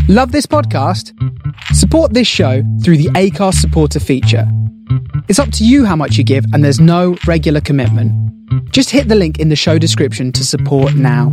Love this podcast? Support this show through the Acast supporter feature. It's up to you how much you give, and there's no regular commitment. Just hit the link in the show description to support now.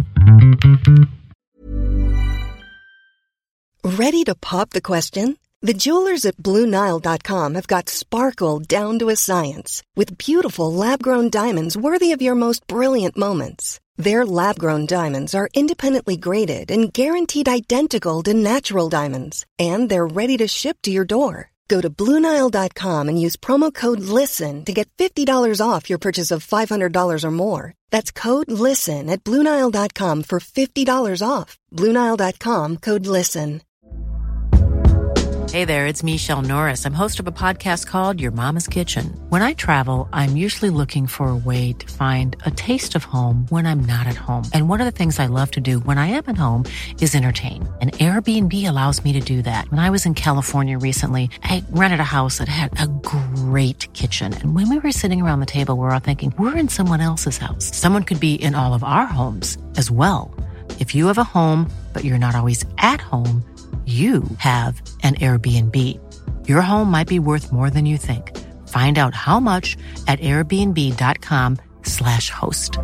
Ready to pop the question? The jewelers at BlueNile.com have got sparkle down to a science with beautiful lab-grown diamonds worthy of your most brilliant moments. Their lab-grown diamonds are independently graded and guaranteed identical to natural diamonds, and they're ready to ship to your door. Go to BlueNile.com and use promo code LISTEN to get $50 off your purchase of $500 or more. That's code LISTEN at BlueNile.com for $50 off. BlueNile.com, code LISTEN. Hey there, it's Michelle Norris. I'm host of a podcast called Your Mama's Kitchen. When I travel, I'm usually looking for a way to find a taste of home when I'm not at home. And one of the things I love to do when I am at home is entertain. And Airbnb allows me to do that. When I was in California recently, I rented a house that had a great kitchen. And when we were sitting around the table, we're all thinking, we're in someone else's house. Someone could be in all of our homes as well. If you have a home, but you're not always at home, you have an Airbnb. Your home might be worth more than you think. Find out how much at airbnb.com/host.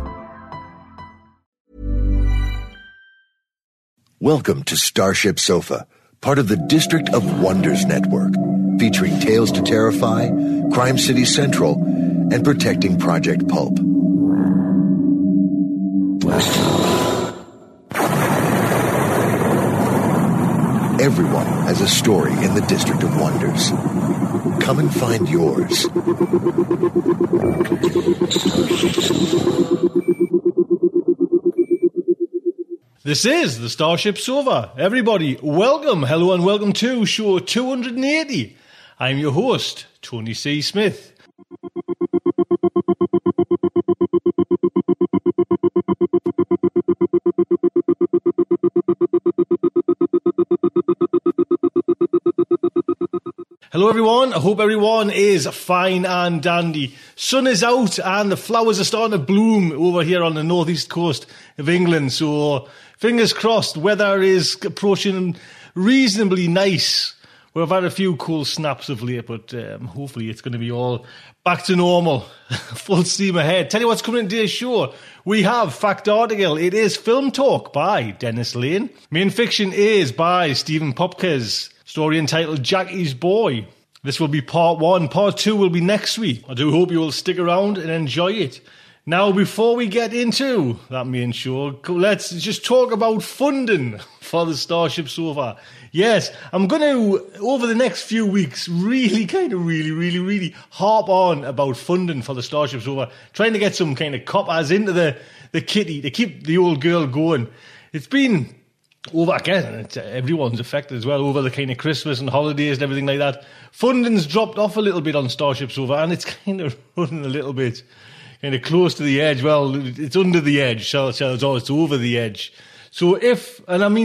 Welcome to Starship Sofa, part of the District of Wonders network, featuring Tales to Terrify, Crime City Central, and Protecting Project Pulp. Everyone has a story in the District of Wonders. Come and find yours. This is the Starship Sofa. Everybody, welcome, hello and welcome to show 280. I'm your host, Tony C. Smith. Hello everyone, I hope everyone is fine and dandy. Sun is out and the flowers are starting to bloom over here on the northeast coast of England, so fingers crossed, weather is approaching reasonably nice. We've had a few cool snaps of late, but hopefully it's going to be all back to normal. Full steam ahead. Tell you what's coming in today's show. We have Fact Article. It is Film Talk by Dennis Lane. Main Fiction is by Stephen Popkes. Story entitled Jackie's Boy. This will be part 1. Part 2 will be next week. I do hope you will stick around and enjoy it. Now, before we get into that main show, let's just talk about funding for the Starship Sofa. Yes, I'm going to, over the next few weeks, really harp on about funding for the Starship Sofa, trying to get some kind of coppers into the kitty to keep the old girl going. It's been over again, everyone's affected as well over the kind of Christmas and holidays and everything like that. Funding's dropped off a little bit on Starship Sofa, and it's kind of running a little bit kind of close to the edge. Well, it's under the edge, it's over the edge. So if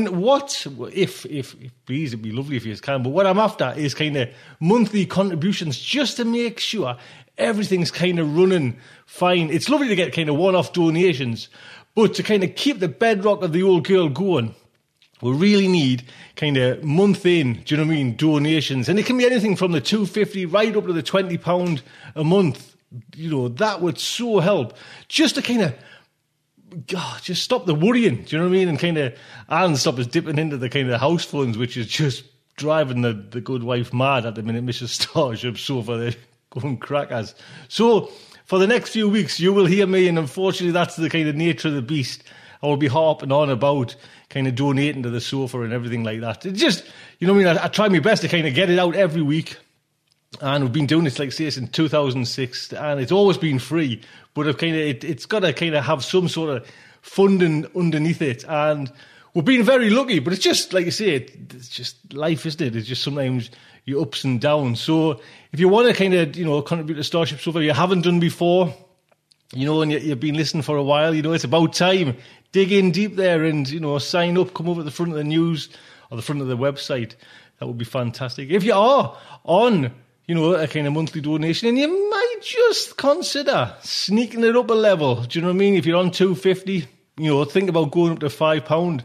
please, it'd be lovely if you can, but what I'm after is kind of monthly contributions just to make sure everything's kind of running fine. It's lovely to get kind of one-off donations, but to kind of keep the bedrock of the old girl going, we really need kind of month in, do you know what I mean, donations. And it can be anything from the $2.50 right up to the £20 a month. You know, that would so help. Just to kind of, just stop the worrying, do you know what I mean? And kind of, and stop us dipping into the kind of house funds, which is just driving the good wife mad at the minute. Mrs. Starship Sofa, they're going crackers. So, for the next few weeks, you will hear me, and unfortunately that's the kind of nature of the beast. I will be harping on about kind of donating to the sofa and everything like that. It just, you know what I mean? I try my best to kind of get it out every week. And we've been doing this, like say, since 2006, and it's always been free. But it's got to kind of have some sort of funding underneath it. And we've been very lucky, but it's just, like you say, it's just life, isn't it? It's just sometimes your ups and downs. So if you want to kind of, contribute to Starship Sofa, you haven't done before, and you've been listening for a while, it's about time. Dig in deep there and, sign up, come over to the front of the news or the front of the website. That would be fantastic. If you are on, a kind of monthly donation, and you might just consider sneaking it up a level. Do you know what I mean? If you're on $2.50, think about going up to £5.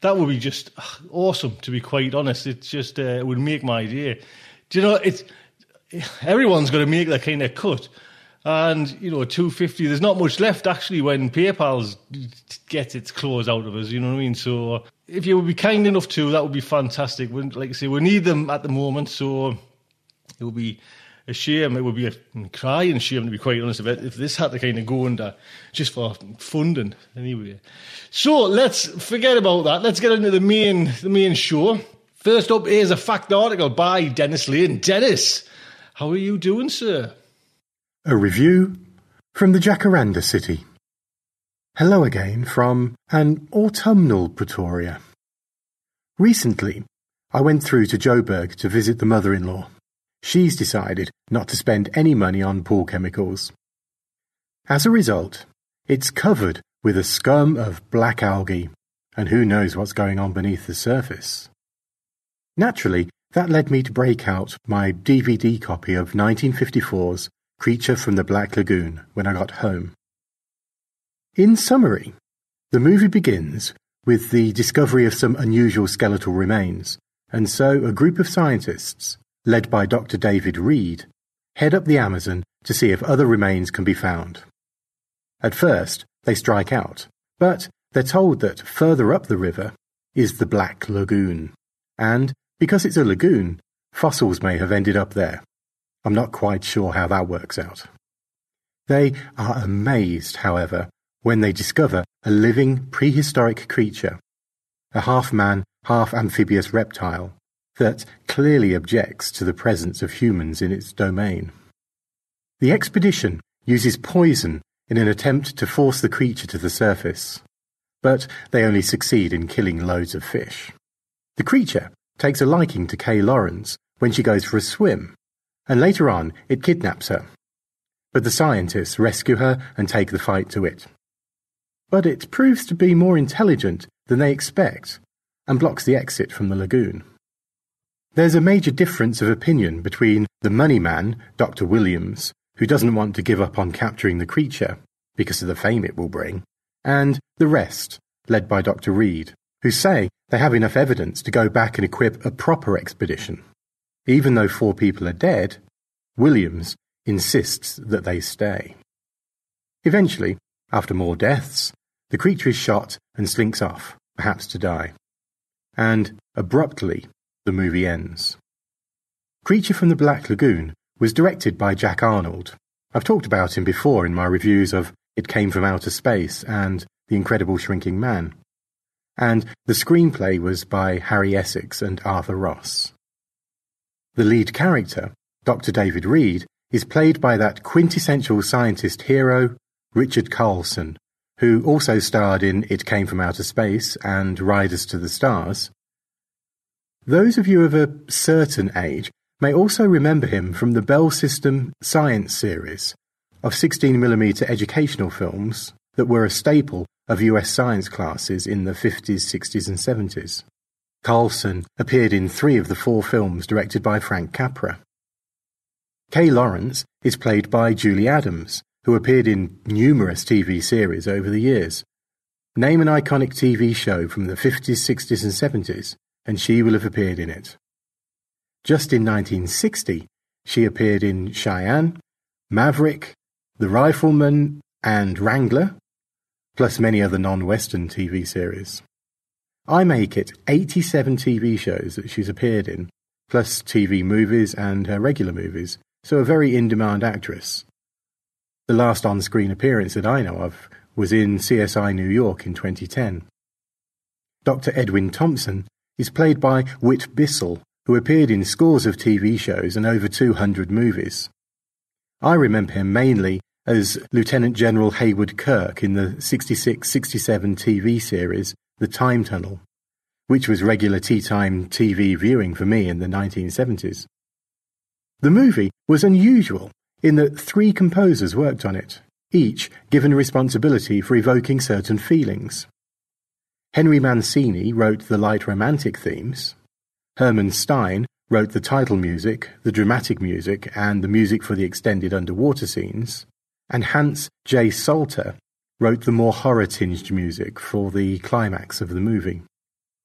that would be just awesome, to be quite honest. It's just, it would make my day. Do you know, everyone's got to make that kind of cut. And, you know, $2.50, there's not much left, actually, when PayPal gets its clothes out of us, you know what I mean? So if you would be kind enough to, that would be fantastic. Like I say, we need them at the moment, so it would be a shame. It would be a crying shame, to be quite honest, if this had to kind of go under just for funding, anyway. So let's forget about that. Let's get into the main show. First up is a fact article by Dennis Lane. Dennis, how are you doing, sir? A review from the Jacaranda City. Hello again from an autumnal Pretoria. Recently, I went through to Joburg to visit the mother-in-law. She's decided not to spend any money on pool chemicals. As a result, it's covered with a scum of black algae, and who knows what's going on beneath the surface. Naturally, that led me to break out my DVD copy of 1954's Creature from the Black Lagoon when I got home. In summary, the movie begins with the discovery of some unusual skeletal remains, and so a group of scientists, led by Dr. David Reed, head up the Amazon to see if other remains can be found. At first, they strike out, but they're told that further up the river is the Black Lagoon, and because it's a lagoon, fossils may have ended up there. I'm not quite sure how that works out. They are amazed, however, when they discover a living prehistoric creature, a half-man, half-amphibious reptile that clearly objects to the presence of humans in its domain. The expedition uses poison in an attempt to force the creature to the surface, but they only succeed in killing loads of fish. The creature takes a liking to Kay Lawrence when she goes for a swim, and later on it kidnaps her. But the scientists rescue her and take the fight to it. But it proves to be more intelligent than they expect and blocks the exit from the lagoon. There's a major difference of opinion between the money man, Dr. Williams, who doesn't want to give up on capturing the creature because of the fame it will bring, and the rest, led by Dr. Reed, who say they have enough evidence to go back and equip a proper expedition. Even though 4 people are dead, Williams insists that they stay. Eventually, after more deaths, the creature is shot and slinks off, perhaps to die. And, abruptly, the movie ends. Creature from the Black Lagoon was directed by Jack Arnold. I've talked about him before in my reviews of It Came from Outer Space and The Incredible Shrinking Man. And the screenplay was by Harry Essex and Arthur Ross. The lead character, Dr. David Reed, is played by that quintessential scientist hero, Richard Carlson, who also starred in It Came from Outer Space and Riders to the Stars. Those of you of a certain age may also remember him from the Bell System Science series of 16mm educational films that were a staple of US science classes in the 50s, 60s and 70s. Carlson appeared in 3 of the 4 films directed by Frank Capra. Kay Lawrence is played by Julie Adams, who appeared in numerous TV series over the years. Name an iconic TV show from the 50s, 60s and 70s, and she will have appeared in it. Just in 1960, she appeared in Cheyenne, Maverick, The Rifleman, and Wrangler, plus many other non-Western TV series. I make it 87 TV shows that she's appeared in, plus TV movies and her regular movies, so a very in-demand actress. The last on-screen appearance that I know of was in CSI New York in 2010. Dr. Edwin Thompson is played by Whit Bissell, who appeared in scores of TV shows and over 200 movies. I remember him mainly as Lieutenant General Hayward Kirk in the 66-67 TV series The Time Tunnel, which was regular tea-time TV viewing for me in the 1970s. The movie was unusual in that 3 composers worked on it, each given responsibility for evoking certain feelings. Henry Mancini wrote the light romantic themes, Herman Stein wrote the title music, the dramatic music, and the music for the extended underwater scenes, and Hans J. Salter wrote the more horror-tinged music for the climax of the movie.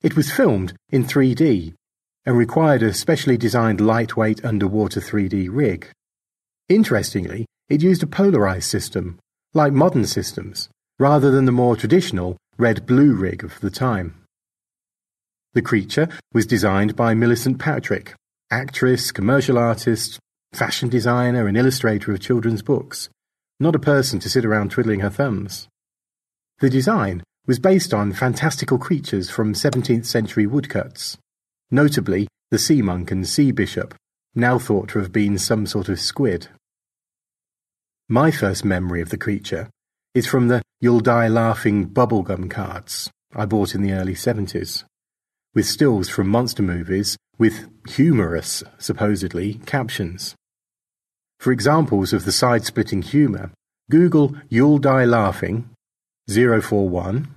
It was filmed in 3D and required a specially designed lightweight underwater 3D rig. Interestingly, it used a polarized system, like modern systems, rather than the more traditional red-blue rig of the time. The creature was designed by Millicent Patrick, actress, commercial artist, fashion designer and illustrator of children's books, not a person to sit around twiddling her thumbs. The design was based on fantastical creatures from 17th century woodcuts, notably the sea monk and sea bishop, now thought to have been some sort of squid. My first memory of the creature is from the You'll Die Laughing bubblegum cards I bought in the early 70s, with stills from monster movies with humorous, supposedly, captions. For examples of the side-splitting humour, Google You'll Die Laughing 041,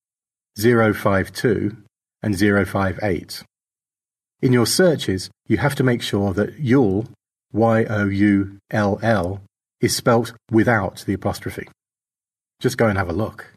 052 and 058. In your searches, you have to make sure that You'll, Y-O-U-L-L, is spelt without the apostrophe. Just go and have a look.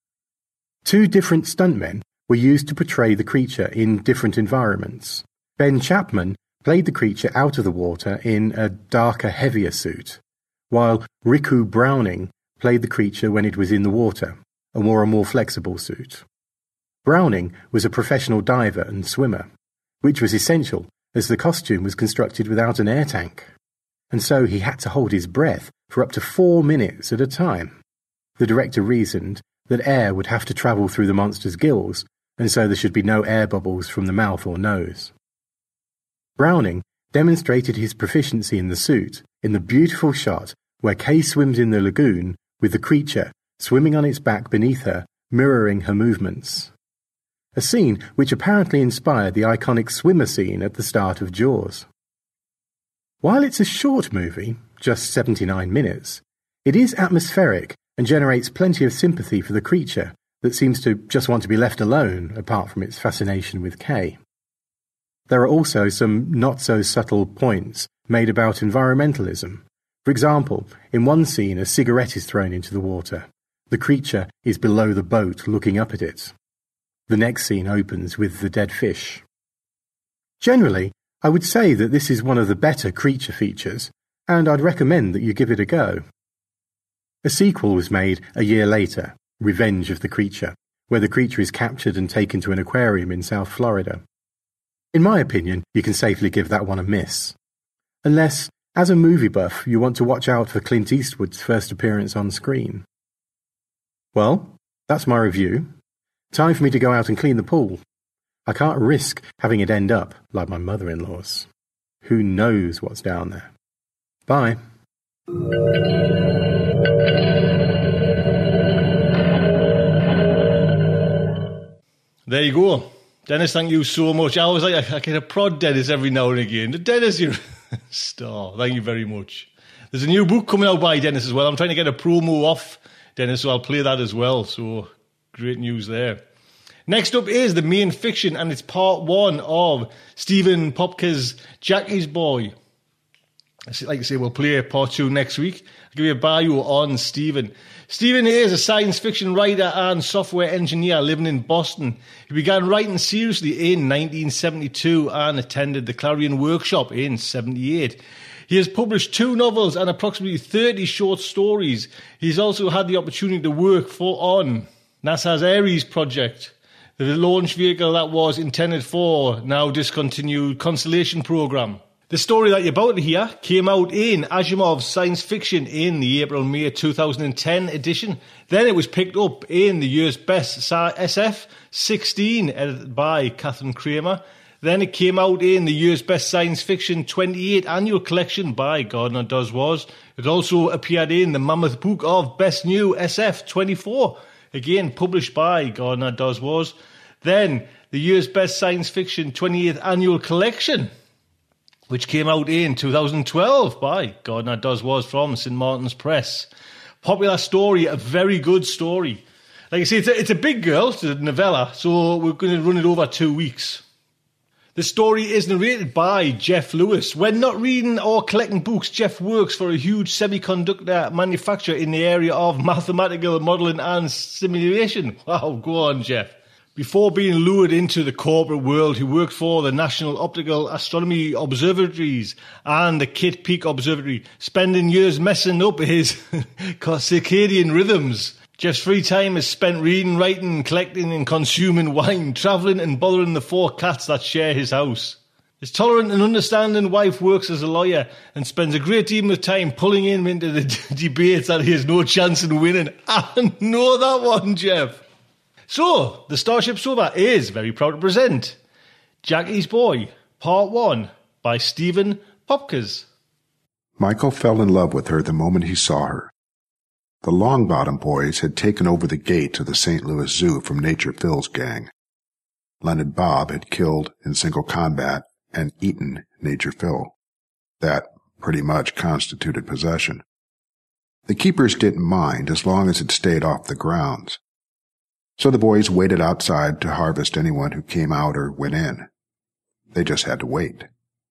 2 different stuntmen were used to portray the creature in different environments. Ben Chapman played the creature out of the water in a darker, heavier suit, while Riku Browning played the creature when it was in the water and wore a more flexible suit. Browning was a professional diver and swimmer, which was essential as the costume was constructed without an air tank, and so he had to hold his breath for up to 4 minutes at a time. The director reasoned that air would have to travel through the monster's gills, and so there should be no air bubbles from the mouth or nose. Browning demonstrated his proficiency in the suit in the beautiful shot where Kay swims in the lagoon with the creature swimming on its back beneath her, mirroring her movements. A scene which apparently inspired the iconic swimmer scene at the start of Jaws. While it's a short movie, just 79 minutes, it is atmospheric and generates plenty of sympathy for the creature that seems to just want to be left alone, apart from its fascination with Kay. There are also some not-so-subtle points made about environmentalism. For example, in one scene a cigarette is thrown into the water. The creature is below the boat looking up at it. The next scene opens with the dead fish. Generally, I would say that this is one of the better creature features, and I'd recommend that you give it a go. A sequel was made a year later, Revenge of the Creature, where the creature is captured and taken to an aquarium in South Florida. In my opinion, you can safely give that one a miss. Unless, as a movie buff, you want to watch out for Clint Eastwood's first appearance on screen. Well, that's my review. Time for me to go out and clean the pool. I can't risk having it end up like my mother-in-law's. Who knows what's down there? Bye. There you go. Dennis, thank you so much. I was like, I kind of prod Dennis every now and again. Dennis, you're a star. Thank you very much. There's a new book coming out by Dennis as well. I'm trying to get a promo off Dennis, so I'll play that as well. So great news there. Next up is the main fiction, and it's part 1 of Stephen Popke's Jackie's Boy. Like I say, we'll play part 2 next week. I'll give you a bio on Stephen. Stephen is a science fiction writer and software engineer living in Boston. He began writing seriously in 1972 and attended the Clarion Workshop in 1978. He has published 2 novels and approximately 30 short stories. He's also had the opportunity to work on NASA's Ares project, the launch vehicle that was intended for now discontinued Constellation program. The story that you're about to hear came out in Asimov's Science Fiction in the April-May 2010 edition. Then it was picked up in the year's best SF 16, edited by Catherine Kramer. Then it came out in the year's best science fiction 28 annual collection by Gardner Does Was. It also appeared in the Mammoth Book of Best New SF 24, again published by Gardner Does Was. Then the year's best science fiction 28th annual collection, which came out in 2012 by Gardner Does Was from St. Martin's Press. Popular story, a very good story. Like I say, it's a big girl, it's a novella, so we're going to run it over 2 weeks. The story is narrated by Jeff Lewis. When not reading or collecting books, Jeff works for a huge semiconductor manufacturer in the area of mathematical modelling and simulation. Wow, go on, Jeff. Before being lured into the corporate world, he worked for the National Optical Astronomy Observatories and the Kitt Peak Observatory, spending years messing up his circadian rhythms. Jeff's free time is spent reading, writing, collecting and consuming wine, travelling and bothering the 4 cats that share his house. His tolerant and understanding wife works as a lawyer and spends a great deal of time pulling him into the debates that he has no chance in winning. I know that one, Jeff. So, the Starship Sofa is very proud to present Jackie's Boy, Part 1 by Stephen Popkes. Michael fell in love with her the moment he saw her. The Longbottom boys had taken over the gate to the St. Louis Zoo from Nature Phil's gang. Leonard Bob had killed in single combat and eaten Nature Phil. That pretty much constituted possession. The keepers didn't mind as long as it stayed off the grounds. So the boys waited outside to harvest anyone who came out or went in. They just had to wait.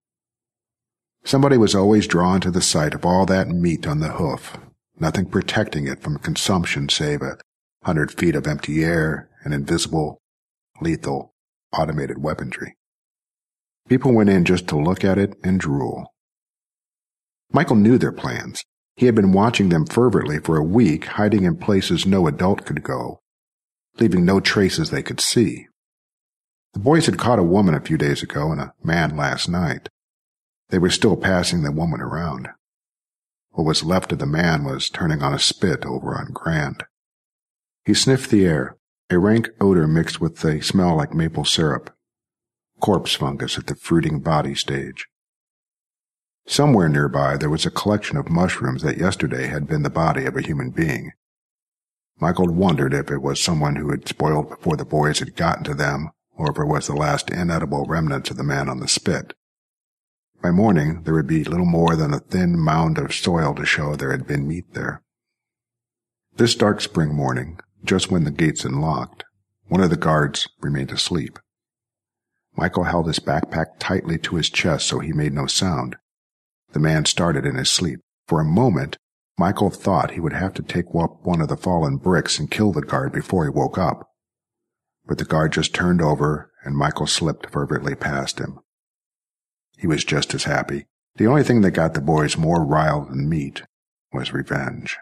Somebody was always drawn to the sight of all that meat on the hoof, nothing protecting it from consumption save 100 feet of empty air and invisible, lethal, automated weaponry. People went in just to look at it and drool. Michael knew their plans. He had been watching them fervently for a week, hiding in places no adult could go, leaving no traces they could see. The boys had caught a woman a few days ago and a man last night. They were still passing the woman around. What was left of the man was turning on a spit over on Grand. He sniffed the air, a rank odor mixed with a smell like maple syrup, corpse fungus at the fruiting body stage. Somewhere nearby there was a collection of mushrooms that yesterday had been the body of a human being. Michael wondered if it was someone who had spoiled before the boys had gotten to them, or if it was the last inedible remnants of the man on the spit. By morning, there would be little more than a thin mound of soil to show there had been meat there. This dark spring morning, just when the gates unlocked, one of the guards remained asleep. Michael held his backpack tightly to his chest so he made no sound. The man started in his sleep. For a moment, Michael thought he would have to take up one of the fallen bricks and kill the guard before he woke up. But the guard just turned over, and Michael slipped fervently past him. He was just as happy. The only thing that got the boys more riled than meat was revenge.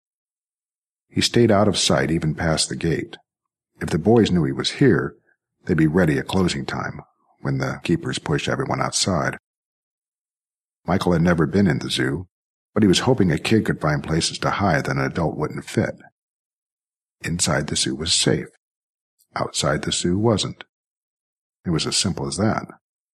He stayed out of sight even past the gate. If the boys knew he was here, they'd be ready at closing time, when the keepers pushed everyone outside. Michael had never been in the zoo, but he was hoping a kid could find places to hide that an adult wouldn't fit. Inside the zoo was safe. Outside the zoo wasn't. It was as simple as that.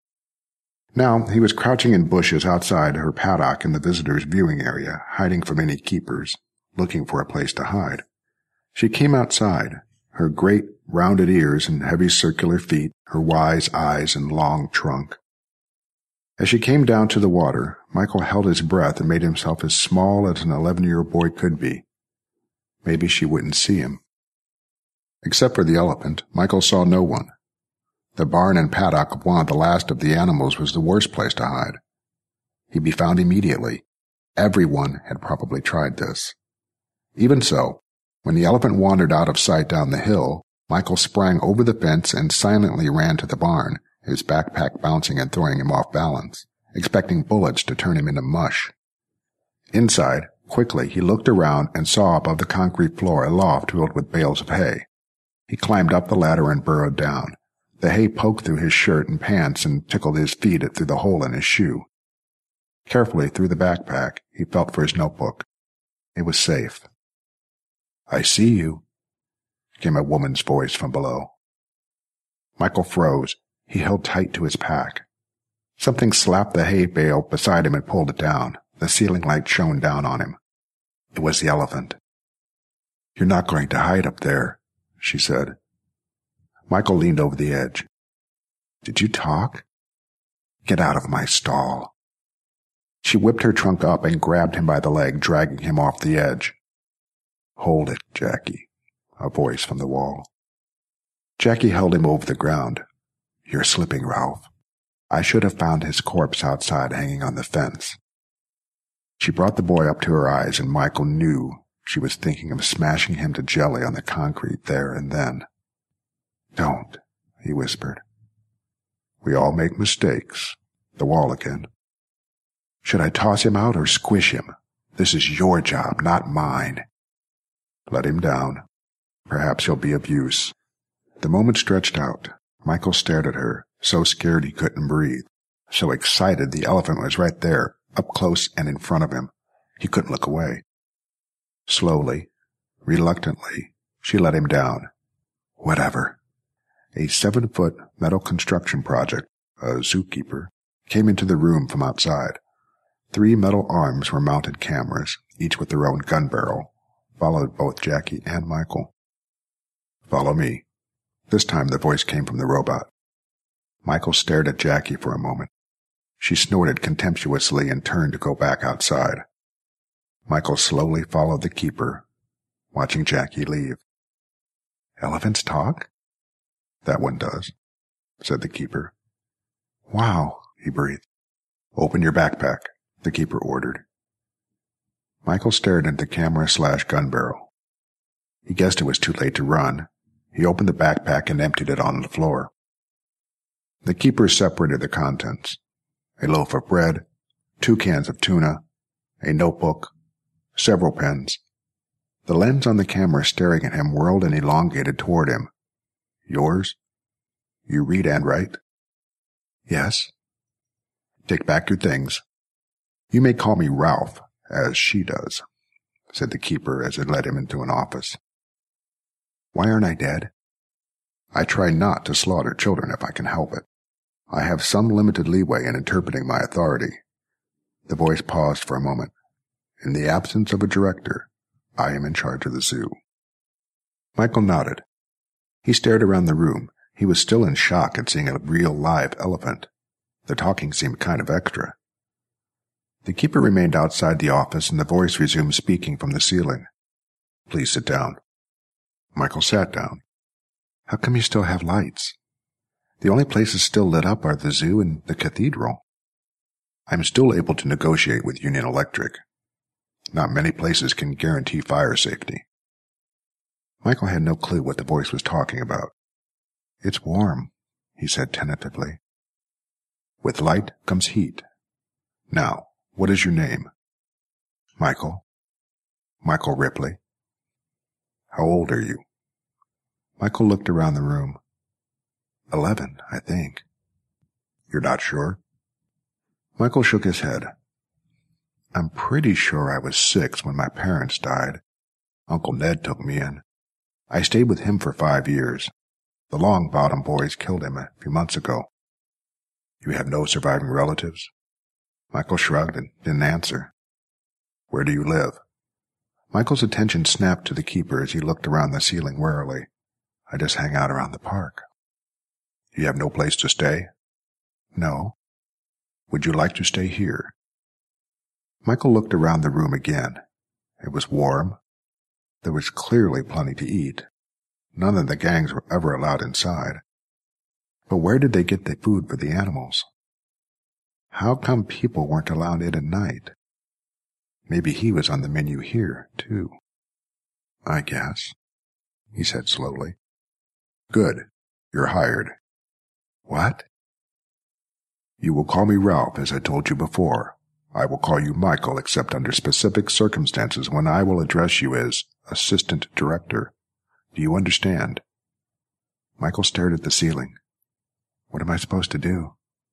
Now he was crouching in bushes outside her paddock in the visitors' viewing area, hiding from any keepers, looking for a place to hide. She came outside, her great rounded ears and heavy circular feet, her wise eyes and long trunk. As she came down to the water, Michael held his breath and made himself as small as an 11-year-old boy could be. Maybe she wouldn't see him. Except for the elephant, Michael saw no one. The barn and paddock of one of the last of the animals was the worst place to hide. He'd be found immediately. Everyone had probably tried this. Even so, when the elephant wandered out of sight down the hill, Michael sprang over the fence and silently ran to the barn, his backpack bouncing and throwing him off balance, expecting bullets to turn him into mush. Inside, quickly, he looked around and saw above the concrete floor a loft filled with bales of hay. He climbed up the ladder and burrowed down. The hay poked through his shirt and pants and tickled his feet through the hole in his shoe. Carefully through the backpack, he felt for his notebook. It was safe. "I see you," came a woman's voice from below. Michael froze. He held tight to his pack. Something slapped the hay bale beside him and pulled it down. The ceiling light shone down on him. It was the elephant. "You're not going to hide up there," she said. Michael leaned over the edge. "Did you talk? Get out of my stall." She whipped her trunk up and grabbed him by the leg, dragging him off the edge. "Hold it, Jackie," a voice from the wall. Jackie held him over the ground. "You're slipping, Ralph. I should have found his corpse outside hanging on the fence." She brought the boy up to her eyes, and Michael knew she was thinking of smashing him to jelly on the concrete there and then. Don't, he whispered. We all make mistakes. The wall again. Should I toss him out or squish him? This is your job, not mine. Let him down. Perhaps he'll be of use. The moment stretched out. Michael stared at her, so scared he couldn't breathe. So excited the elephant was right there, up close and in front of him. He couldn't look away. Slowly, reluctantly, she let him down. Whatever. A 7-foot metal construction project, a zookeeper, came into the room from outside. 3 metal arms were mounted cameras, each with their own gun barrel, followed both Jackie and Michael. Follow me. This time the voice came from the robot. Michael stared at Jackie for a moment. She snorted contemptuously and turned to go back outside. Michael slowly followed the keeper, watching Jackie leave. Elephants talk? That one does, said the keeper. Wow, he breathed. Open your backpack, the keeper ordered. Michael stared into the camera/gun barrel. He guessed it was too late to run. He opened the backpack and emptied it on the floor. The keeper separated the contents. A loaf of bread, 2 cans of tuna, a notebook, several pens. The lens on the camera staring at him whirled and elongated toward him. Yours? You read and write? Yes. Take back your things. You may call me Ralph, as she does, said the keeper as it led him into an office. Why aren't I dead? I try not to slaughter children if I can help it. I have some limited leeway in interpreting my authority. The voice paused for a moment. In the absence of a director, I am in charge of the zoo. Michael nodded. He stared around the room. He was still in shock at seeing a real live elephant. The talking seemed kind of extra. The keeper remained outside the office and the voice resumed speaking from the ceiling. Please sit down. Michael sat down. How come you still have lights? The only places still lit up are the zoo and the cathedral. I'm still able to negotiate with Union Electric. Not many places can guarantee fire safety. Michael had no clue what the voice was talking about. It's warm, he said tentatively. With light comes heat. Now, what is your name? Michael. Michael Ripley. How old are you? Michael looked around the room. 11, I think. You're not sure? Michael shook his head. I'm pretty sure I was 6 when my parents died. Uncle Ned took me in. I stayed with him for 5 years. The Longbottom boys killed him a few months ago. You have no surviving relatives? Michael shrugged and didn't answer. Where do you live? Michael's attention snapped to the keeper as he looked around the ceiling warily. I just hang out around the park. You have no place to stay? No. Would you like to stay here? Michael looked around the room again. It was warm. There was clearly plenty to eat. None of the gangs were ever allowed inside. But where did they get the food for the animals? How come people weren't allowed in at night? Maybe he was on the menu here, too. I guess, he said slowly. Good. You're hired. What? You will call me Ralph, as I told you before. I will call you Michael, except under specific circumstances when I will address you as Assistant Director. Do you understand? Michael stared at the ceiling. What am I supposed to do?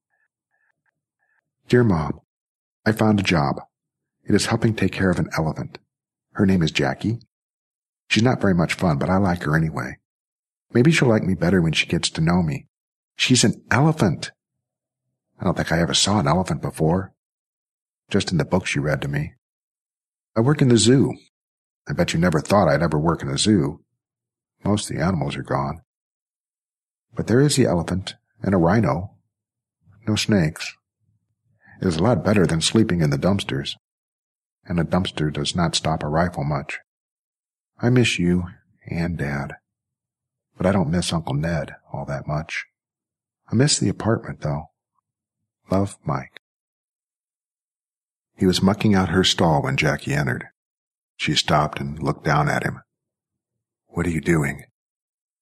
Dear Mom, I found a job. It is helping take care of an elephant. Her name is Jackie. She's not very much fun, but I like her anyway. Maybe she'll like me better when she gets to know me. She's an elephant. I don't think I ever saw an elephant before. Just in the books you read to me. I work in the zoo. I bet you never thought I'd ever work in a zoo. Most of the animals are gone. But there is the elephant and a rhino. No snakes. It is a lot better than sleeping in the dumpsters. And a dumpster does not stop a rifle much. I miss you and Dad. But I don't miss Uncle Ned all that much. I miss the apartment, though. Love, Mike. He was mucking out her stall when Jackie entered. She stopped and looked down at him. What are you doing?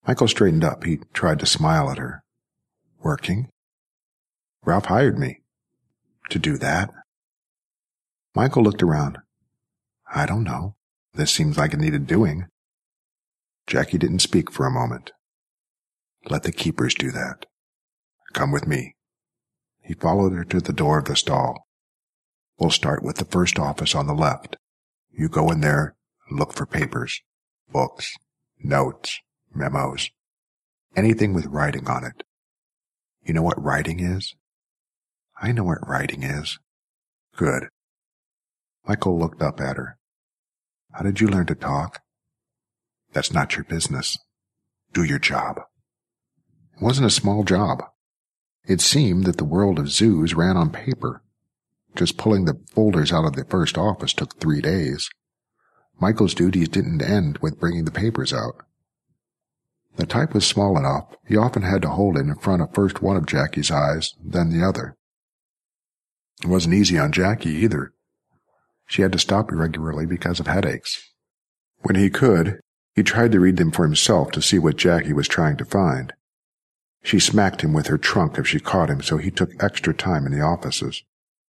Michael straightened up. He tried to smile at her. Working? Ralph hired me. To do that? Michael looked around. I don't know. This seems like it needed doing. Jackie didn't speak for a moment. Let the keepers do that. Come with me. He followed her to the door of the stall. We'll start with the first office on the left. You go in there and look for papers, books, notes, memos, anything with writing on it. You know what writing is? I know what writing is. Good. Michael looked up at her. How did you learn to talk? That's not your business. Do your job. It wasn't a small job. It seemed that the world of zoos ran on paper. Just pulling the folders out of the first office took 3 days. Michael's duties didn't end with bringing the papers out. The type was small enough, he often had to hold it in front of first one of Jackie's eyes, then the other. It wasn't easy on Jackie either. She had to stop irregularly because of headaches. When he could, he tried to read them for himself to see what Jackie was trying to find. She smacked him with her trunk if she caught him, so he took extra time in the offices.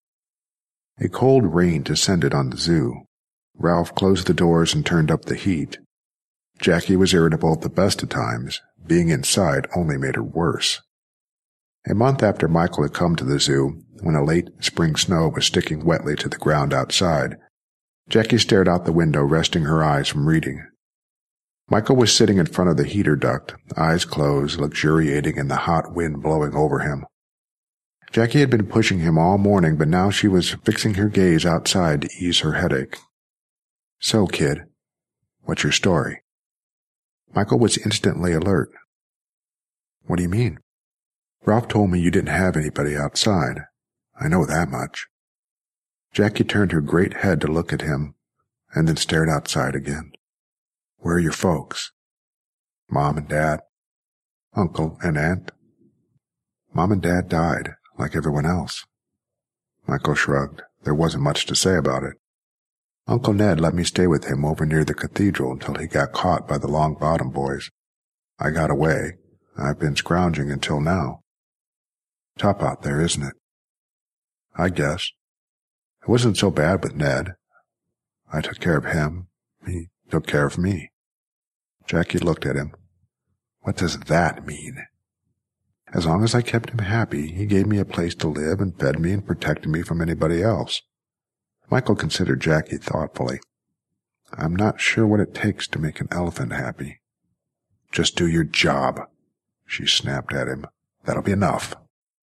A cold rain descended on the zoo. Ralph closed the doors and turned up the heat. Jackie was irritable at the best of times. Being inside only made her worse. A month after Michael had come to the zoo, when a late spring snow was sticking wetly to the ground outside, Jackie stared out the window, resting her eyes from reading. Michael was sitting in front of the heater duct, eyes closed, luxuriating in the hot wind blowing over him. Jackie had been pushing him all morning, but now she was fixing her gaze outside to ease her headache. So, kid, what's your story? Michael was instantly alert. What do you mean? Ralph told me you didn't have anybody outside. I know that much. Jackie turned her great head to look at him, and then stared outside again. Where are your folks? Mom and Dad. Uncle and Aunt. Mom and Dad died, like everyone else. Michael shrugged. There wasn't much to say about it. Uncle Ned let me stay with him over near the cathedral until he got caught by the Long Bottom boys. I got away. I've been scrounging until now. Tough out there, isn't it? I guess. It wasn't so bad with Ned. I took care of him. He took care of me. Jackie looked at him. What does that mean? As long as I kept him happy, he gave me a place to live and fed me and protected me from anybody else. Michael considered Jackie thoughtfully. I'm not sure what it takes to make an elephant happy. Just do your job, she snapped at him. That'll be enough.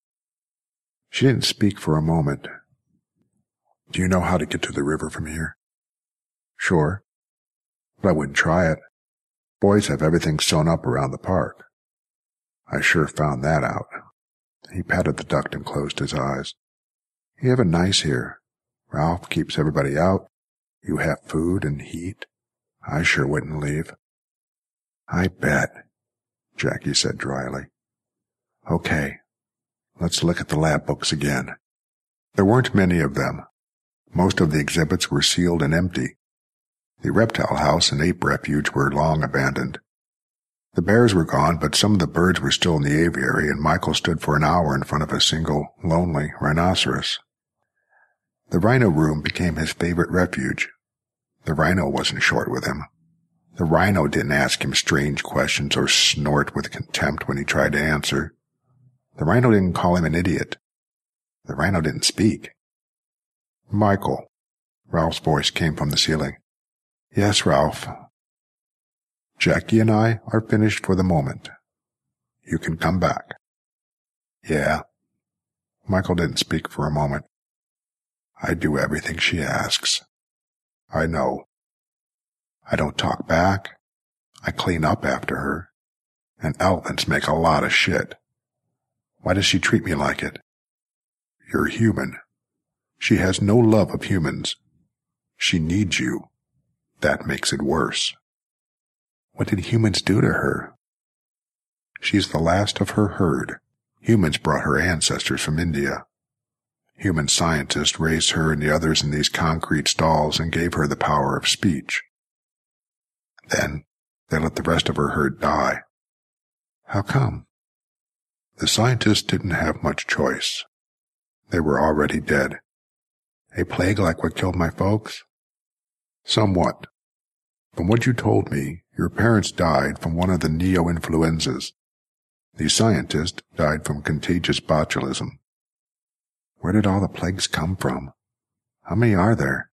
She didn't speak for a moment. Do you know how to get to the river from here? Sure, but I wouldn't try it. Boys have everything sewn up around the park. I sure found that out. He patted the duct and closed his eyes. You have it nice here. Ralph keeps everybody out. You have food and heat. I sure wouldn't leave. I bet, Jackie said dryly. Okay, let's look at the lab books again. There weren't many of them. Most of the exhibits were sealed and empty. The reptile house and ape refuge were long abandoned. The bears were gone, but some of the birds were still in the aviary, and Michael stood for an hour in front of a single, lonely rhinoceros. The rhino room became his favorite refuge. The rhino wasn't short with him. The rhino didn't ask him strange questions or snort with contempt when he tried to answer. The rhino didn't call him an idiot. The rhino didn't speak. Michael, Ralph's voice came from the ceiling. Yes, Ralph. Jackie and I are finished for the moment. You can come back. Yeah. Michael didn't speak for a moment. I do everything she asks. I know. I don't talk back. I clean up after her. And elephants make a lot of shit. Why does she treat me like it? You're human. She has no love of humans. She needs you. That makes it worse. What did humans do to her? She's the last of her herd. Humans brought her ancestors from India. Human scientists raised her and the others in these concrete stalls and gave her the power of speech. Then they let the rest of her herd die. How come? The scientists didn't have much choice. They were already dead. A plague like what killed my folks? Somewhat. From what you told me, your parents died from one of the neo-influenzas. The scientist died from contagious botulism. Where did all the plagues come from? How many are there?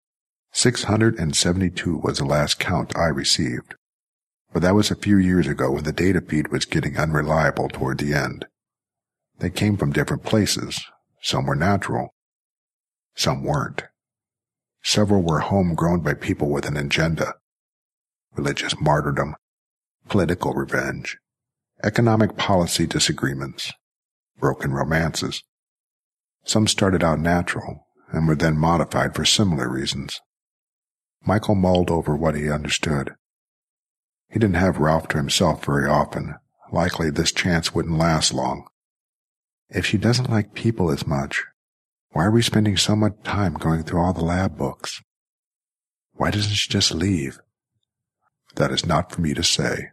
672 was the last count I received, but that was a few years ago when the data feed was getting unreliable toward the end. They came from different places. Some were natural. Some weren't. Several were homegrown by people with an agenda. Religious martyrdom, political revenge, economic policy disagreements, broken romances. Some started out natural and were then modified for similar reasons. Michael mulled over what he understood. He didn't have Ralph to himself very often. Likely this chance wouldn't last long. If she doesn't like people as much, why are we spending so much time going through all the lab books? Why doesn't she just leave? That is not for me to say.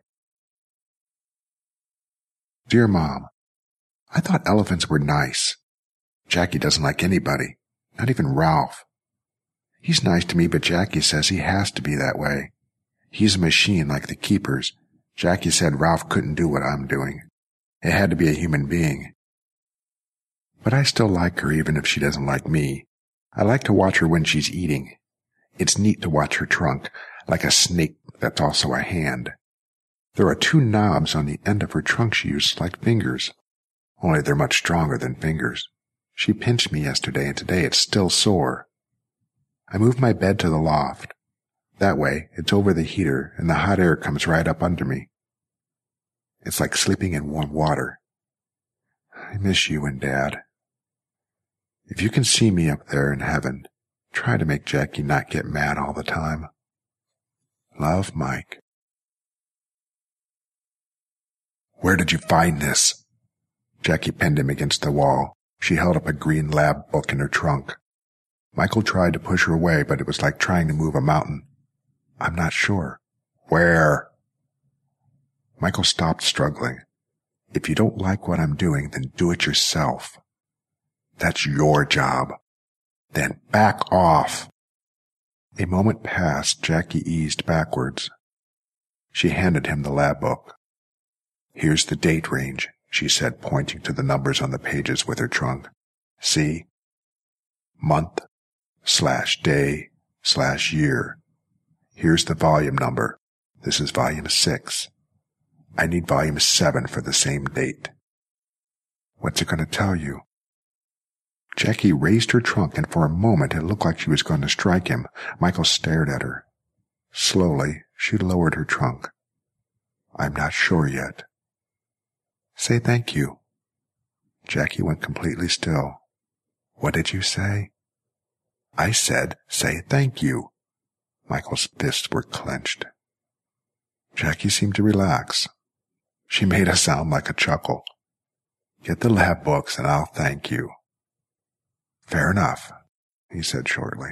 Dear Mom, I thought elephants were nice. Jackie doesn't like anybody, not even Ralph. He's nice to me, but Jackie says he has to be that way. He's a machine like the keepers. Jackie said Ralph couldn't do what I'm doing. It had to be a human being. But I still like her even if she doesn't like me. I like to watch her when she's eating. It's neat to watch her trunk, like a snake that's also a hand. There are 2 knobs on the end of her trunk she uses like fingers, only they're much stronger than fingers. She pinched me yesterday, and today it's still sore. I moved my bed to the loft. That way, it's over the heater, and the hot air comes right up under me. It's like sleeping in warm water. I miss you and Dad. If you can see me up there in heaven, try to make Jackie not get mad all the time. Love, Mike. Where did you find this? Jackie pinned him against the wall. She held up a green lab book in her trunk. Michael tried to push her away, but it was like trying to move a mountain. I'm not sure. Where? Michael stopped struggling. If you don't like what I'm doing, then do it yourself. That's your job. Then back off. A moment passed. Jackie eased backwards. She handed him the lab book. Here's the date range, she said, pointing to the numbers on the pages with her trunk. See? Month/day/year. Here's the volume number. This is volume 6. I need volume 7 for the same date. What's it going to tell you? Jackie raised her trunk, and for a moment it looked like she was going to strike him. Michael stared at her. Slowly, she lowered her trunk. I'm not sure yet. Say thank you. Jackie went completely still. What did you say? I said, say thank you. Michael's fists were clenched. Jackie seemed to relax. She made a sound like a chuckle. Get the lab books and I'll thank you. Fair enough, he said shortly.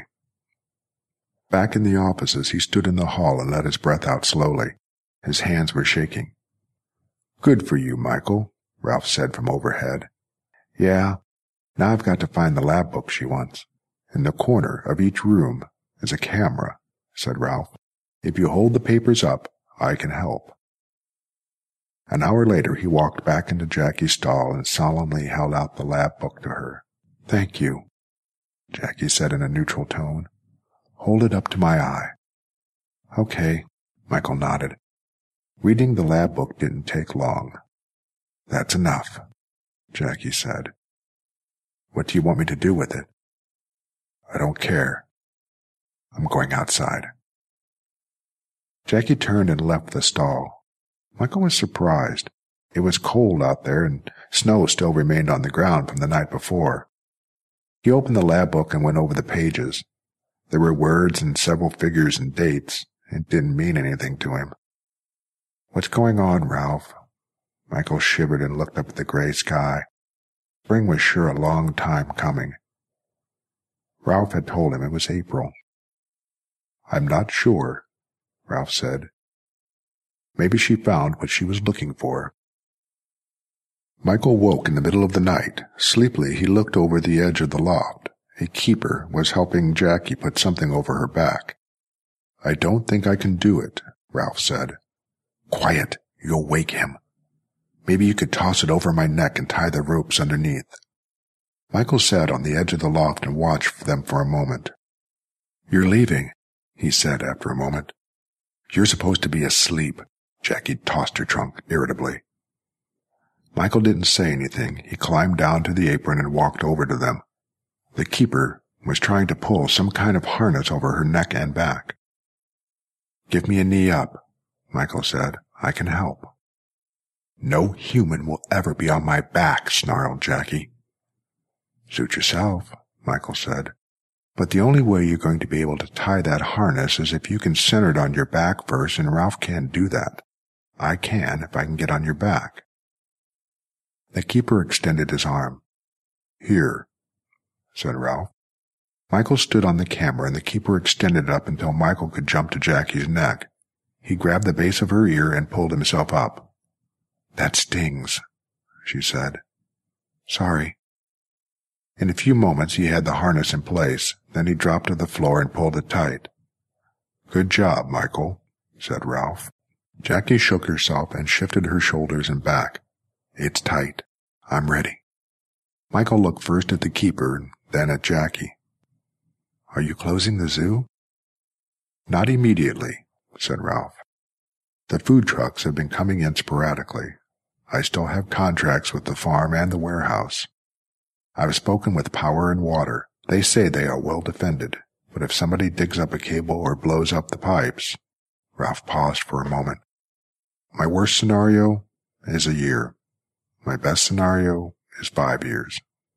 Back in the offices, he stood in the hall and let his breath out slowly. His hands were shaking. Good for you, Michael, Ralph said from overhead. Yeah, now I've got to find the lab book she wants. In the corner of each room is a camera, said Ralph. If you hold the papers up, I can help. An hour later, he walked back into Jackie's stall and solemnly held out the lab book to her. Thank you, Jackie said in a neutral tone. Hold it up to my eye. Okay, Michael nodded. Reading the lab book didn't take long. That's enough, Jackie said. What do you want me to do with it? I don't care. I'm going outside. Jackie turned and left the stall. Michael was surprised. It was cold out there, and snow still remained on the ground from the night before. He opened the lab book and went over the pages. There were words and several figures and dates. It didn't mean anything to him. What's going on, Ralph? Michael shivered and looked up at the gray sky. Spring was sure a long time coming. Ralph had told him it was April. I'm not sure, Ralph said. Maybe she found what she was looking for. Michael woke in the middle of the night. Sleepily, he looked over the edge of the loft. A keeper was helping Jackie put something over her back. "I don't think I can do it," Ralph said. "Quiet, you'll wake him. Maybe you could toss it over my neck and tie the ropes underneath." Michael sat on the edge of the loft and watched them for a moment. "You're leaving," he said after a moment. "You're supposed to be asleep." Jackie tossed her trunk irritably. Michael didn't say anything. He climbed down to the apron and walked over to them. The keeper was trying to pull some kind of harness over her neck and back. "Give me a knee up," Michael said. "I can help." "No human will ever be on my back," snarled Jackie. "Suit yourself," Michael said. "But the only way you're going to be able to tie that harness is if you can center it on your back first, and Ralph can't do that. I can if I can get on your back." The keeper extended his arm. "Here," said Ralph. Michael stood on the camera, and the keeper extended it up until Michael could jump to Jackie's neck. He grabbed the base of her ear and pulled himself up. "That stings," she said. "Sorry." In a few moments he had the harness in place. Then he dropped to the floor and pulled it tight. "Good job, Michael," said Ralph. Jackie shook herself and shifted her shoulders and back. "It's tight. I'm ready." Michael looked first at the keeper and then at Jackie. "Are you closing the zoo?" "Not immediately," said Ralph. "The food trucks have been coming in sporadically. I still have contracts with the farm and the warehouse. I've spoken with Power and Water. They say they are well defended, but if somebody digs up a cable or blows up the pipes—" Ralph paused for a moment. "My worst scenario is a year. My best scenario is 5 years.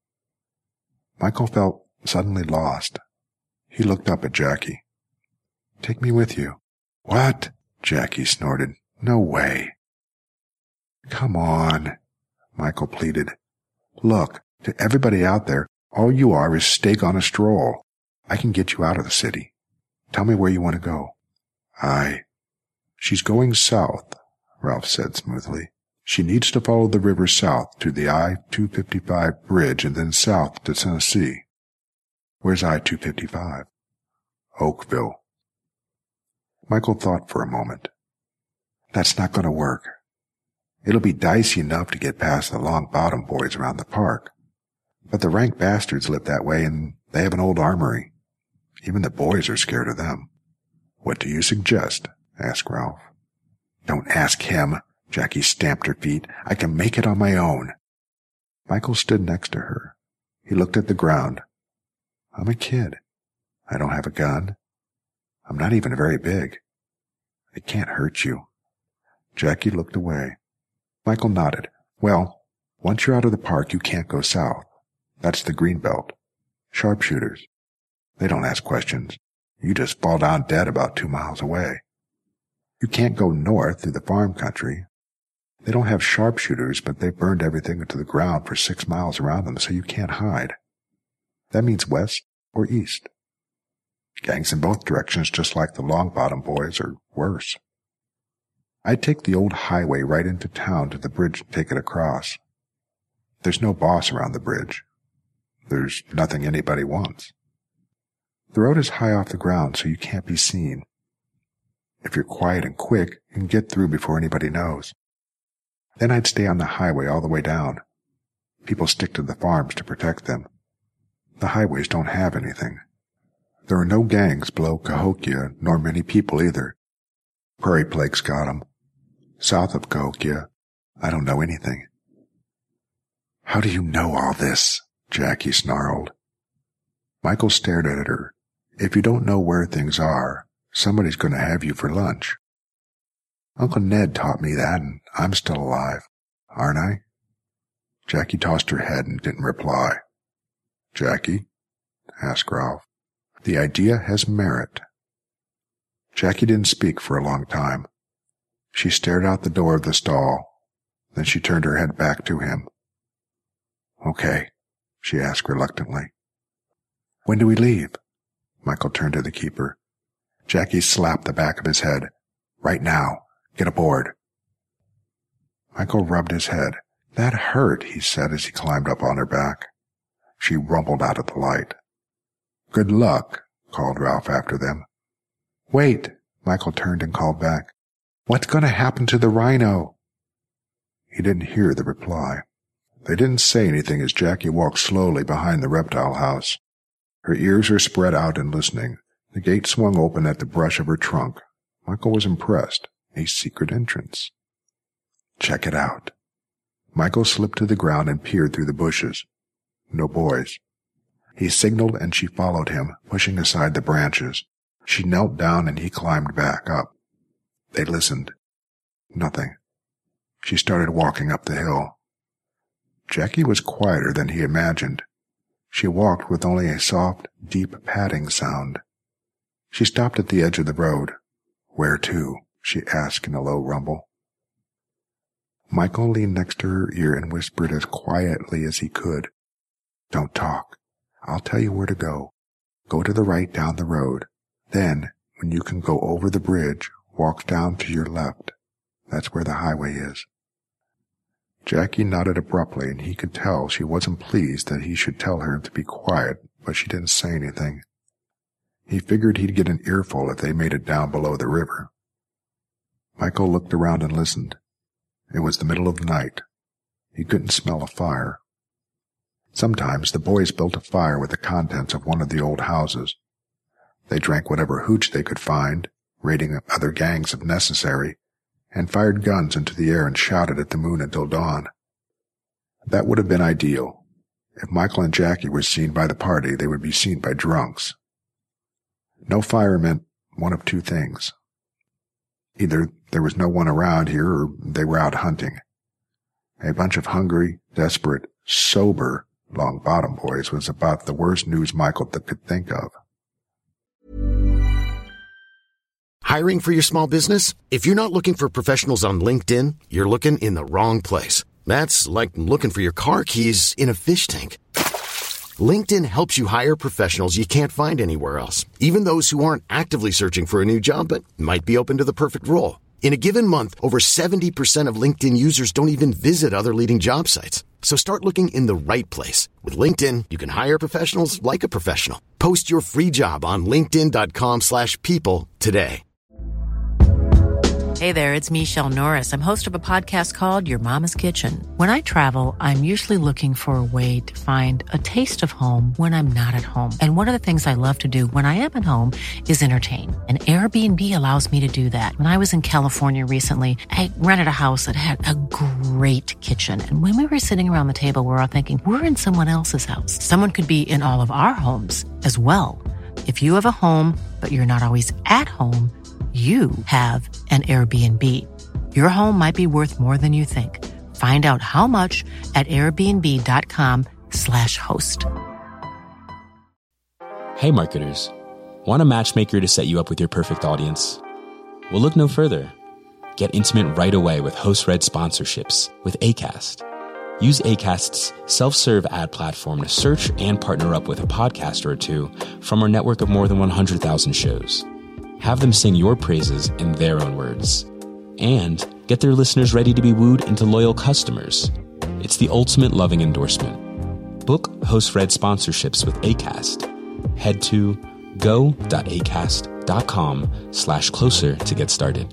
Michael felt suddenly lost. He looked up at Jackie. "Take me with you." "What?" Jackie snorted. "No way." "Come on," Michael pleaded. "Look, to everybody out there, all you are is steak on a stroll. I can get you out of the city. Tell me where you want to go." She's going south," Ralph said smoothly. "She needs to follow the river south to the I-255 bridge and then south to Tennessee." "Where's I-255? "Oakville." Michael thought for a moment. "That's not going to work. It'll be dicey enough to get past the Long-Bottom boys around the park. But the rank bastards live that way, and they have an old armory. Even the boys are scared of them." "What do you suggest?" asked Ralph. "Don't ask him." Jackie stamped her feet. "I can make it on my own." Michael stood next to her. He looked at the ground. "I'm a kid. I don't have a gun. I'm not even very big. It can't hurt you." Jackie looked away. Michael nodded. "Well, once you're out of the park, you can't go south. That's the green belt. Sharpshooters. They don't ask questions. You just fall down dead about 2 miles away. You can't go north through the farm country. They don't have sharpshooters, but they've burned everything into the ground for 6 miles around them, so you can't hide. That means west or east. Gangs in both directions, just like the Long-Bottom boys, or worse. I'd take the old highway right into town to the bridge and take it across. There's no boss around the bridge. There's nothing anybody wants. The road is high off the ground, so you can't be seen. If you're quiet and quick, you can get through before anybody knows. Then I'd stay on the highway all the way down. People stick to the farms to protect them. The highways don't have anything. There are no gangs below Cahokia, nor many people either. Prairie Plague's got 'em. South of Cahokia, I don't know anything." "How do you know all this?" Jackie snarled. Michael stared at her. "If you don't know where things are, somebody's going to have you for lunch. Uncle Ned taught me that, and I'm still alive, aren't I?" Jackie tossed her head and didn't reply. "Jackie?" asked Ralph. "The idea has merit." Jackie didn't speak for a long time. She stared out the door of the stall. Then she turned her head back to him. "Okay," she asked reluctantly. "When do we leave?" Michael turned to the keeper. Jackie slapped the back of his head. "Right now. Get aboard." Michael rubbed his head. "That hurt," he said as he climbed up on her back. She rumbled out of the light. "Good luck," called Ralph after them. "Wait," Michael turned and called back. "What's going to happen to the rhino?" He didn't hear the reply. They didn't say anything as Jackie walked slowly behind the reptile house. Her ears were spread out and listening. The gate swung open at the brush of her trunk. Michael was impressed. A secret entrance. "Check it out." Michael slipped to the ground and peered through the bushes. No boys. He signaled and she followed him, pushing aside the branches. She knelt down and he climbed back up. They listened. Nothing. She started walking up the hill. Jackie was quieter than he imagined. She walked with only a soft, deep padding sound. She stopped at the edge of the road. "Where to?" she asked in a low rumble. Michael leaned next to her ear and whispered as quietly as he could, "Don't talk. I'll tell you where to go. Go to the right down the road. Then, when you can go over the bridge, walk down to your left. That's where the highway is." Jackie nodded abruptly, and he could tell she wasn't pleased that he should tell her to be quiet, but she didn't say anything. He figured he'd get an earful if they made it down below the river. Michael looked around and listened. It was the middle of the night. He couldn't smell a fire. Sometimes the boys built a fire with the contents of one of the old houses. They drank whatever hooch they could find, raiding other gangs if necessary, and fired guns into the air and shouted at the moon until dawn. That would have been ideal. If Michael and Jackie were seen by the party, they would be seen by drunks. No fire meant one of two things. Either there was no one around here or they were out hunting. A bunch of hungry, desperate, sober Long Bottom boys was about the worst news Michael could think of. Hiring for your small business? If you're not looking for professionals on LinkedIn, you're looking in the wrong place. That's like looking for your car keys in a fish tank. LinkedIn helps you hire professionals you can't find anywhere else, even those who aren't actively searching for a new job but might be open to the perfect role. In a given month, over 70% of LinkedIn users don't even visit other leading job sites. So start looking in the right place. With LinkedIn, you can hire professionals like a professional. Post your free job on linkedin.com/people today. Hey there, it's Michelle Norris. I'm host of a podcast called Your Mama's Kitchen. When I travel, I'm usually looking for a way to find a taste of home when I'm not at home. And one of the things I love to do when I am at home is entertain. And Airbnb allows me to do that. When I was in California recently, I rented a house that had a great kitchen. And when we were sitting around the table, we were all thinking, we're in someone else's house. Someone could be in all of our homes as well. If you have a home, but you're not always at home, you have an Airbnb. Your home might be worth more than you think. Find out how much at airbnb.com/host. Hey marketers, want a matchmaker to set you up with your perfect audience? Well, look no further. Get intimate right away with host-read sponsorships with Acast. Use Acast's self-serve ad platform to search and partner up with a podcaster or two from our network of more than 100,000 shows. Have them sing your praises in their own words. And get their listeners ready to be wooed into loyal customers. It's the ultimate loving endorsement. Book host-read sponsorships with Acast. Head to go.acast.com/closer to get started.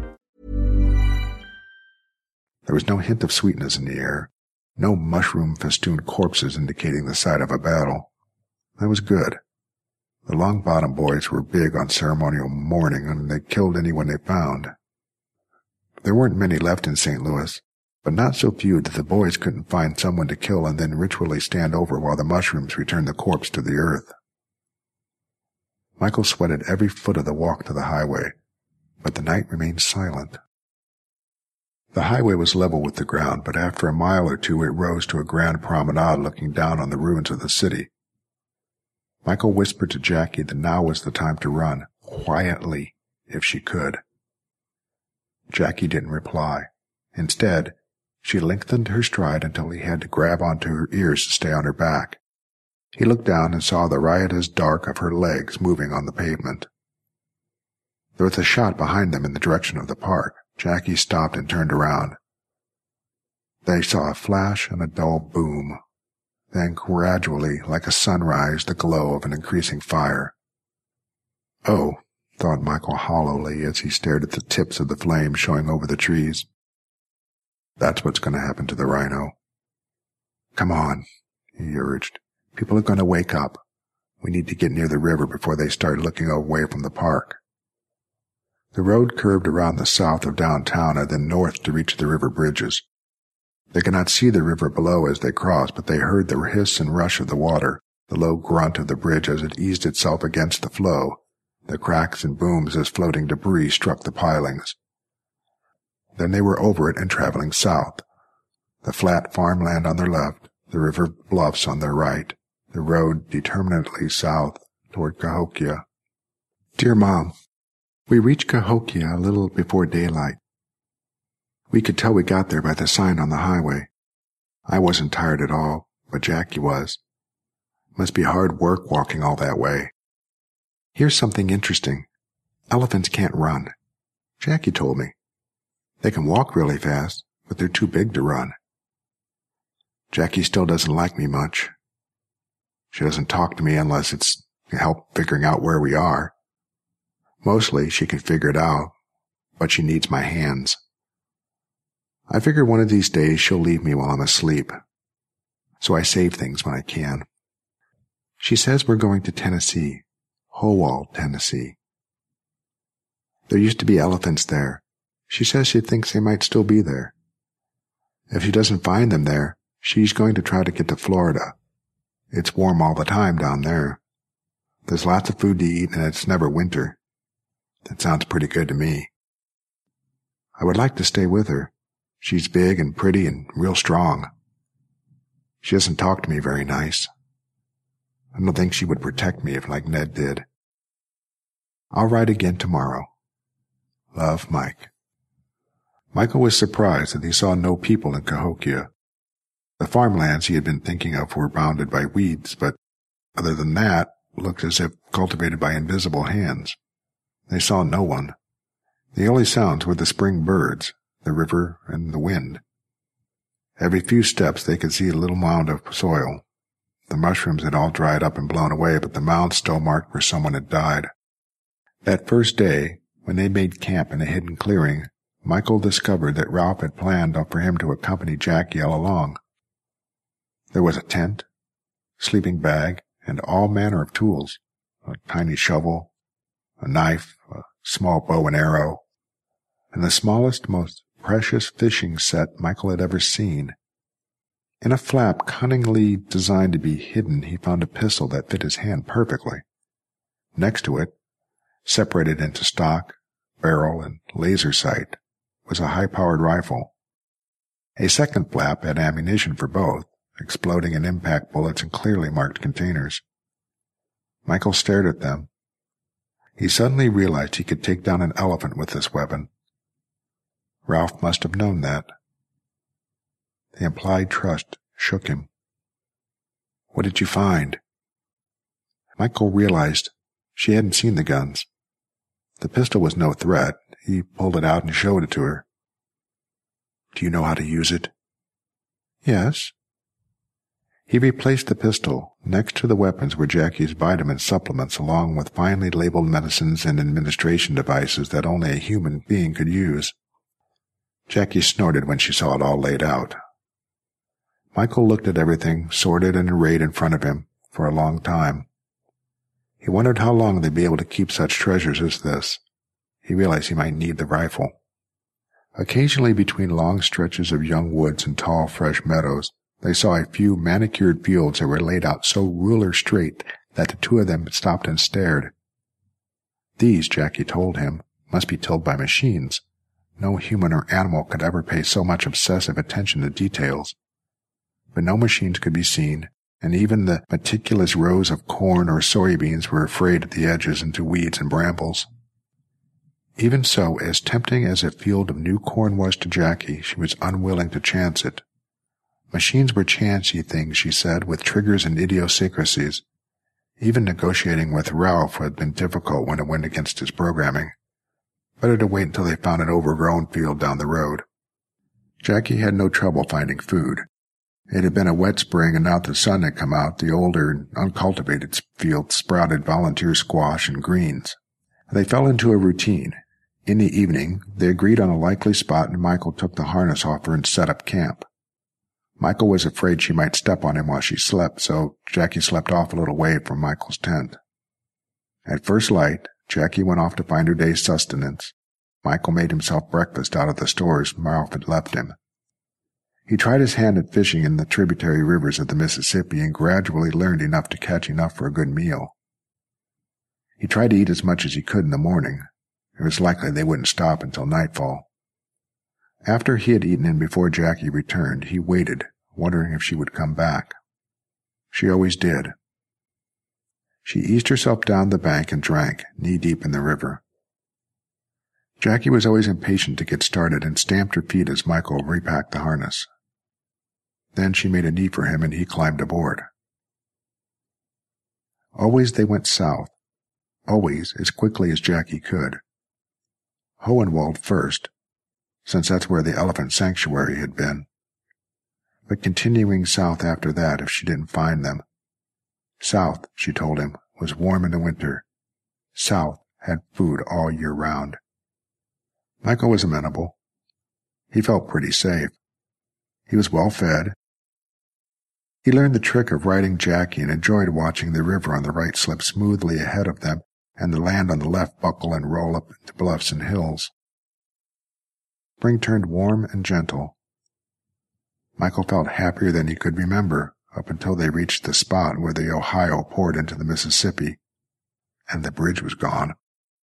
There was no hint of sweetness in the air, no mushroom-festooned corpses indicating the site of a battle. That was good. The Long Bottom boys were big on ceremonial mourning, and they killed anyone they found. There weren't many left in St. Louis, but not so few that the boys couldn't find someone to kill and then ritually stand over while the mushrooms returned the corpse to the earth. Michael sweated every foot of the walk to the highway, but the night remained silent. The highway was level with the ground, but after a mile or two it rose to a grand promenade looking down on the ruins of the city. Michael whispered to Jackie that now was the time to run, quietly, if she could. Jackie didn't reply. Instead, she lengthened her stride until he had to grab onto her ears to stay on her back. He looked down and saw the riotous dark of her legs moving on the pavement. There was a shot behind them in the direction of the park. Jackie stopped and turned around. They saw a flash and a dull boom. Then gradually, like a sunrise, the glow of an increasing fire. Oh, thought Michael hollowly as he stared at the tips of the flame showing over the trees. That's what's going to happen to the rhino. Come on, he urged. People are going to wake up. We need to get near the river before they start looking away from the park. The road curved around the south of downtown and then north to reach the river bridges. They could not see the river below as they crossed, but they heard the hiss and rush of the water, the low grunt of the bridge as it eased itself against the flow, the cracks and booms as floating debris struck the pilings. Then they were over it and traveling south. The flat farmland on their left, the river bluffs on their right, the road determinately south toward Cahokia. Dear Mom, we reached Cahokia a little before daylight. We could tell we got there by the sign on the highway. I wasn't tired at all, but Jackie was. Must be hard work walking all that way. Here's something interesting. Elephants can't run. Jackie told me. They can walk really fast, but they're too big to run. Jackie still doesn't like me much. She doesn't talk to me unless it's help figuring out where we are. Mostly she can figure it out, but she needs my hands. I figure one of these days she'll leave me while I'm asleep, so I save things when I can. She says we're going to Tennessee, Howell, Tennessee. There used to be elephants there. She says she thinks they might still be there. If she doesn't find them there, she's going to try to get to Florida. It's warm all the time down there. There's lots of food to eat and it's never winter. That sounds pretty good to me. I would like to stay with her. She's big and pretty and real strong. She doesn't talk to me very nice. I don't think she would protect me if like Ned did. I'll write again tomorrow. Love, Mike. Michael was surprised that he saw no people in Cahokia. The farmlands he had been thinking of were bounded by weeds, but other than that, looked as if cultivated by invisible hands. They saw no one. The only sounds were the spring birds, the river, and the wind. Every few steps they could see a little mound of soil. The mushrooms had all dried up and blown away, but the mound still marked where someone had died. That first day, when they made camp in a hidden clearing, Michael discovered that Ralph had planned for him to accompany Jackie all along. There was a tent, sleeping bag, and all manner of tools, a tiny shovel, a knife, a small bow and arrow, and the smallest, most precious fishing set Michael had ever seen. In a flap cunningly designed to be hidden, he found a pistol that fit his hand perfectly. Next to it, separated into stock, barrel, and laser sight, was a high-powered rifle. A second flap had ammunition for both, exploding and impact bullets in clearly marked containers. Michael stared at them. He suddenly realized he could take down an elephant with this weapon. Ralph must have known that. The implied trust shook him. What did you find? Michael realized she hadn't seen the guns. The pistol was no threat. He pulled it out and showed it to her. Do you know how to use it? Yes. He replaced the pistol. Next to the weapons were Jackie's vitamin supplements along with finely labeled medicines and administration devices that only a human being could use. Jackie snorted when she saw it all laid out. Michael looked at everything, sorted and arrayed in front of him, for a long time. He wondered how long they'd be able to keep such treasures as this. He realized he might need the rifle. Occasionally between long stretches of young woods and tall, fresh meadows, they saw a few manicured fields that were laid out so ruler straight that the two of them stopped and stared. These, Jackie told him, must be tilled by machines. No human or animal could ever pay so much obsessive attention to details. But no machines could be seen, and even the meticulous rows of corn or soybeans were frayed at the edges into weeds and brambles. Even so, as tempting as a field of new corn was to Jackie, she was unwilling to chance it. Machines were chancy things, she said, with triggers and idiosyncrasies. Even negotiating with Ralph had been difficult when it went against his programming. Better to wait until they found an overgrown field down the road. Jackie had no trouble finding food. It had been a wet spring, and now that the sun had come out, the older and uncultivated fields sprouted volunteer squash and greens. They fell into a routine. In the evening, they agreed on a likely spot, and Michael took the harness off her and set up camp. Michael was afraid she might step on him while she slept, so Jackie slept off a little way from Michael's tent. At first light, Jackie went off to find her day's sustenance. Michael made himself breakfast out of the stores Ralph had left him. He tried his hand at fishing in the tributary rivers of the Mississippi and gradually learned enough to catch enough for a good meal. He tried to eat as much as he could in the morning. It was likely they wouldn't stop until nightfall. After he had eaten and before Jackie returned, he waited, wondering if she would come back. She always did. She eased herself down the bank and drank, knee-deep in the river. Jackie was always impatient to get started and stamped her feet as Michael repacked the harness. Then she made a knee for him and he climbed aboard. Always they went south, always as quickly as Jackie could. Hohenwald first, since that's where the elephant sanctuary had been, but continuing south after that if she didn't find them. South, she told him, was warm in the winter. South had food all year round. Michael was amenable. He felt pretty safe. He was well fed. He learned the trick of riding Jackie and enjoyed watching the river on the right slip smoothly ahead of them and the land on the left buckle and roll up into bluffs and hills. Spring turned warm and gentle. Michael felt happier than he could remember up until they reached the spot where the Ohio poured into the Mississippi, and the bridge was gone.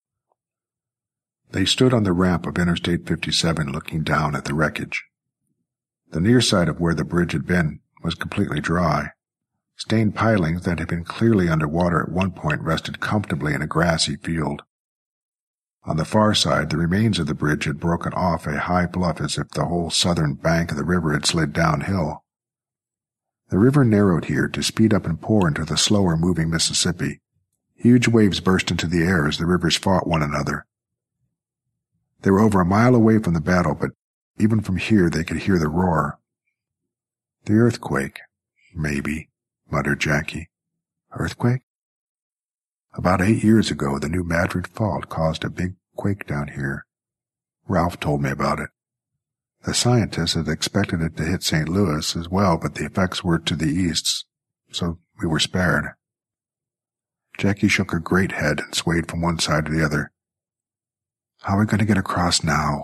They stood on the ramp of Interstate 57 looking down at the wreckage. The near side of where the bridge had been was completely dry. Stained pilings that had been clearly underwater at one point rested comfortably in a grassy field. On the far side, the remains of the bridge had broken off a high bluff as if the whole southern bank of the river had slid downhill. The river narrowed here to speed up and pour into the slower-moving Mississippi. Huge waves burst into the air as the rivers fought one another. They were over a mile away from the battle, but even from here they could hear the roar. The earthquake, maybe, muttered Jackie. Earthquake? About 8 years ago, the New Madrid Fault caused a big quake down here. Ralph told me about it. The scientists had expected it to hit St. Louis as well, but the effects were to the east, so we were spared. Jackie shook her great head and swayed from one side to the other. How are we going to get across now?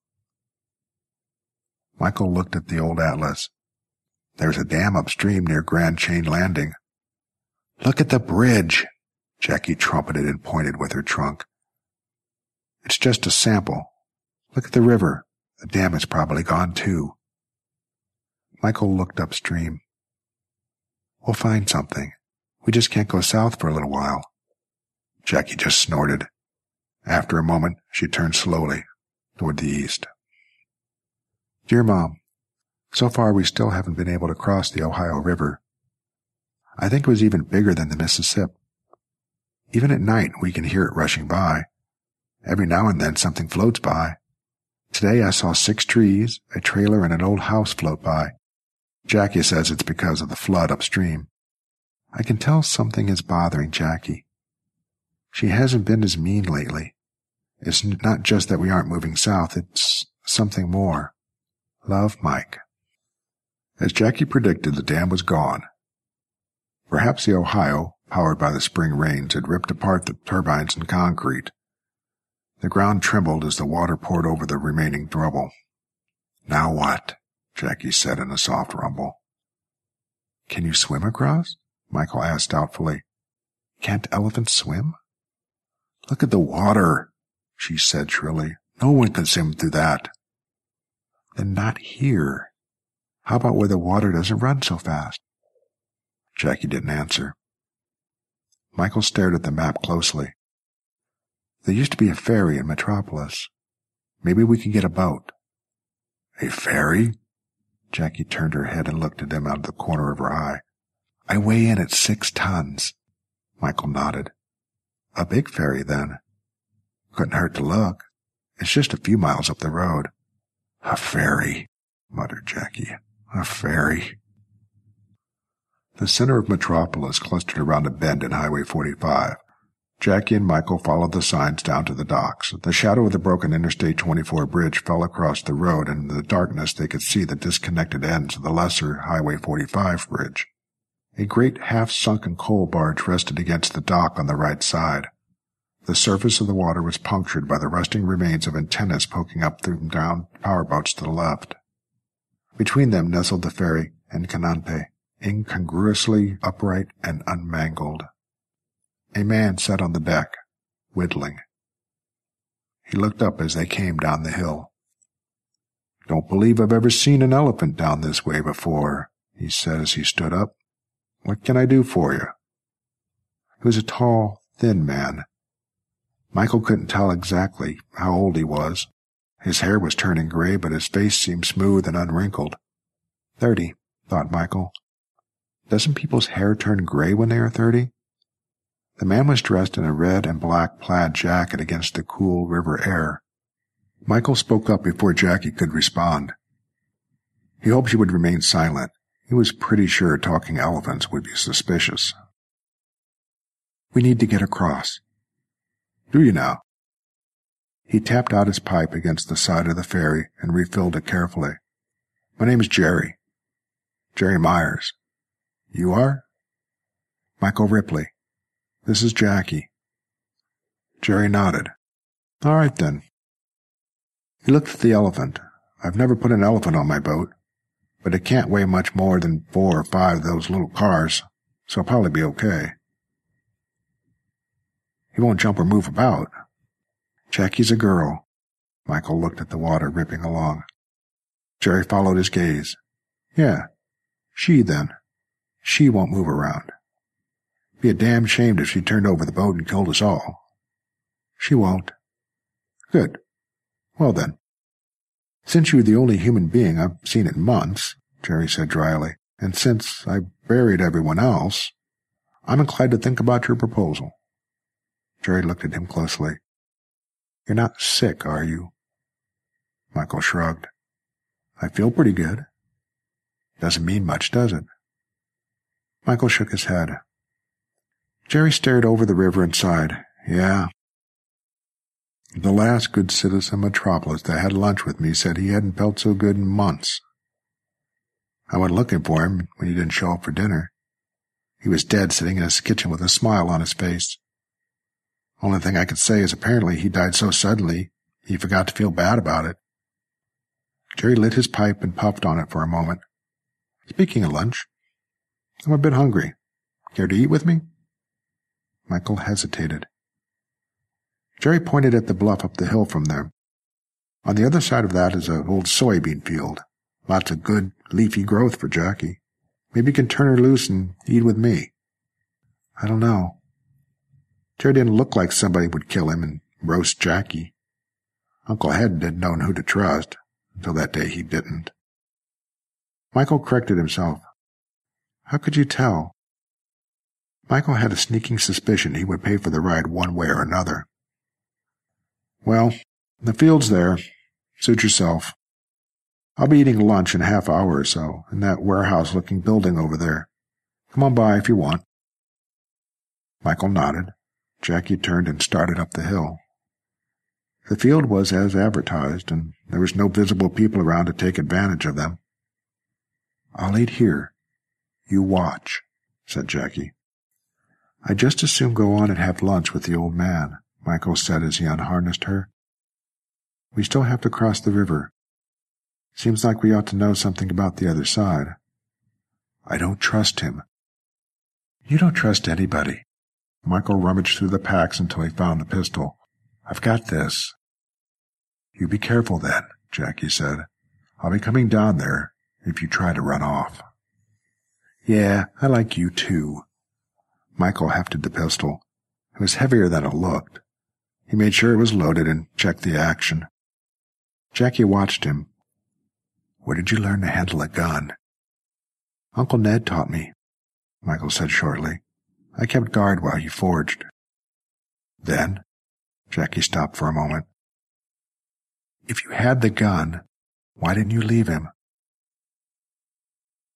Michael looked at the old atlas. There's a dam upstream near Grand Chain Landing. Look at the bridge, Jackie trumpeted and pointed with her trunk. It's just a sample. Look at the river. The dam is probably gone too. Michael looked upstream. We'll find something. We just can't go south for a little while. Jackie just snorted. After a moment, she turned slowly toward the east. Dear Mom, so far we still haven't been able to cross the Ohio River. I think it was even bigger than the Mississippi. Even at night, we can hear it rushing by. Every now and then something floats by. Today I saw 6 trees, a trailer, and an old house float by. Jackie says it's because of the flood upstream. I can tell something is bothering Jackie. She hasn't been as mean lately. It's not just that we aren't moving south, it's something more. Love, Mike. As Jackie predicted, the dam was gone. Perhaps the Ohio, powered by the spring rains, had ripped apart the turbines and concrete. The ground trembled as the water poured over the remaining rubble. Now what? Jackie said in a soft rumble. Can you swim across? Michael asked doubtfully. Can't elephants swim? Look at the water, she said shrilly. No one can swim through that. Then not here. How about where the water doesn't run so fast? Jackie didn't answer. Michael stared at the map closely. There used to be a ferry in Metropolis. Maybe we can get a boat. A ferry? Jackie turned her head and looked at him out of the corner of her eye. I weigh in at 6 tons. Michael nodded. A big ferry, then. Couldn't hurt to look. It's just a few miles up the road. A ferry, muttered Jackie. A ferry. The center of Metropolis clustered around a bend in Highway 45. Jackie and Michael followed the signs down to the docks. The shadow of the broken Interstate 24 bridge fell across the road, and in the darkness they could see the disconnected ends of the lesser Highway 45 bridge. A great half-sunken coal barge rested against the dock on the right side. The surface of the water was punctured by the rusting remains of antennas poking up through down powerboats to the left. Between them nestled the ferry Encanante, incongruously upright and unmangled. A man sat on the deck, whittling. He looked up as they came down the hill. "Don't believe I've ever seen an elephant down this way before," he said as he stood up. "What can I do for you?" He was a tall, thin man. Michael couldn't tell exactly how old he was. His hair was turning gray, but his face seemed smooth and unwrinkled. 30, thought Michael. Doesn't people's hair turn gray when they are 30? The man was dressed in a red and black plaid jacket against the cool river air. Michael spoke up before Jackie could respond. He hoped she would remain silent. He was pretty sure talking elephants would be suspicious. "We need to get across." "Do you now?" He tapped out his pipe against the side of the ferry and refilled it carefully. "My name's Jerry. Jerry Myers. You are?" "Michael Ripley. This is Jackie." Jerry nodded. "All right, then." He looked at the elephant. "I've never put an elephant on my boat, but it can't weigh much more than 4 or 5 of those little cars, so it'll probably be okay." "He won't jump or move about." "Jackie's a girl." Michael looked at the water ripping along. Jerry followed his gaze. "Yeah, she then. She won't move around. Be a damn shame if she turned over the boat and killed us all." "She won't." "Good. Well then. Since you're the only human being I've seen in months," Jerry said dryly, "and since I buried everyone else, I'm inclined to think about your proposal." Jerry looked at him closely. "You're not sick, are you?" Michael shrugged. "I feel pretty good." "Doesn't mean much, does it?" Michael shook his head. Jerry stared over the river and sighed. "Yeah. The last good citizen of Metropolis that had lunch with me said he hadn't felt so good in months. I went looking for him when he didn't show up for dinner. He was dead, sitting in his kitchen with a smile on his face. Only thing I could say is apparently he died so suddenly he forgot to feel bad about it." Jerry lit his pipe and puffed on it for a moment. "Speaking of lunch, I'm a bit hungry. Care to eat with me?" Michael hesitated. Jerry pointed at the bluff up the hill from them. "On the other side of that is an old soybean field. Lots of good, leafy growth for Jackie. Maybe you can turn her loose and eat with me." "I don't know." Jerry didn't look like somebody would kill him and roast Jackie. Uncle Hed didn't know who to trust, until that day he didn't. Michael corrected himself. "How could you tell?" Michael had a sneaking suspicion he would pay for the ride one way or another. "Well, the field's there. Suit yourself. I'll be eating lunch in a half hour or so in that warehouse-looking building over there. Come on by if you want." Michael nodded. Jackie turned and started up the hill. The field was as advertised, and there was no visible people around to take advantage of them. "I'll eat here. You watch," said Jackie. "I'd just as soon go on and have lunch with the old man," Michael said as he unharnessed her. "We still have to cross the river. Seems like we ought to know something about the other side." "I don't trust him." "You don't trust anybody." Michael rummaged through the packs until he found the pistol. "I've got this." "You be careful then," Jackie said. "I'll be coming down there if you try to run off." "Yeah, I like you too." Michael hefted the pistol. It was heavier than it looked. He made sure it was loaded and checked the action. Jackie watched him. "Where did you learn to handle a gun?" "Uncle Ned taught me," Michael said shortly. "I kept guard while he forged." "Then?" Jackie stopped for a moment. "If you had the gun, why didn't you leave him?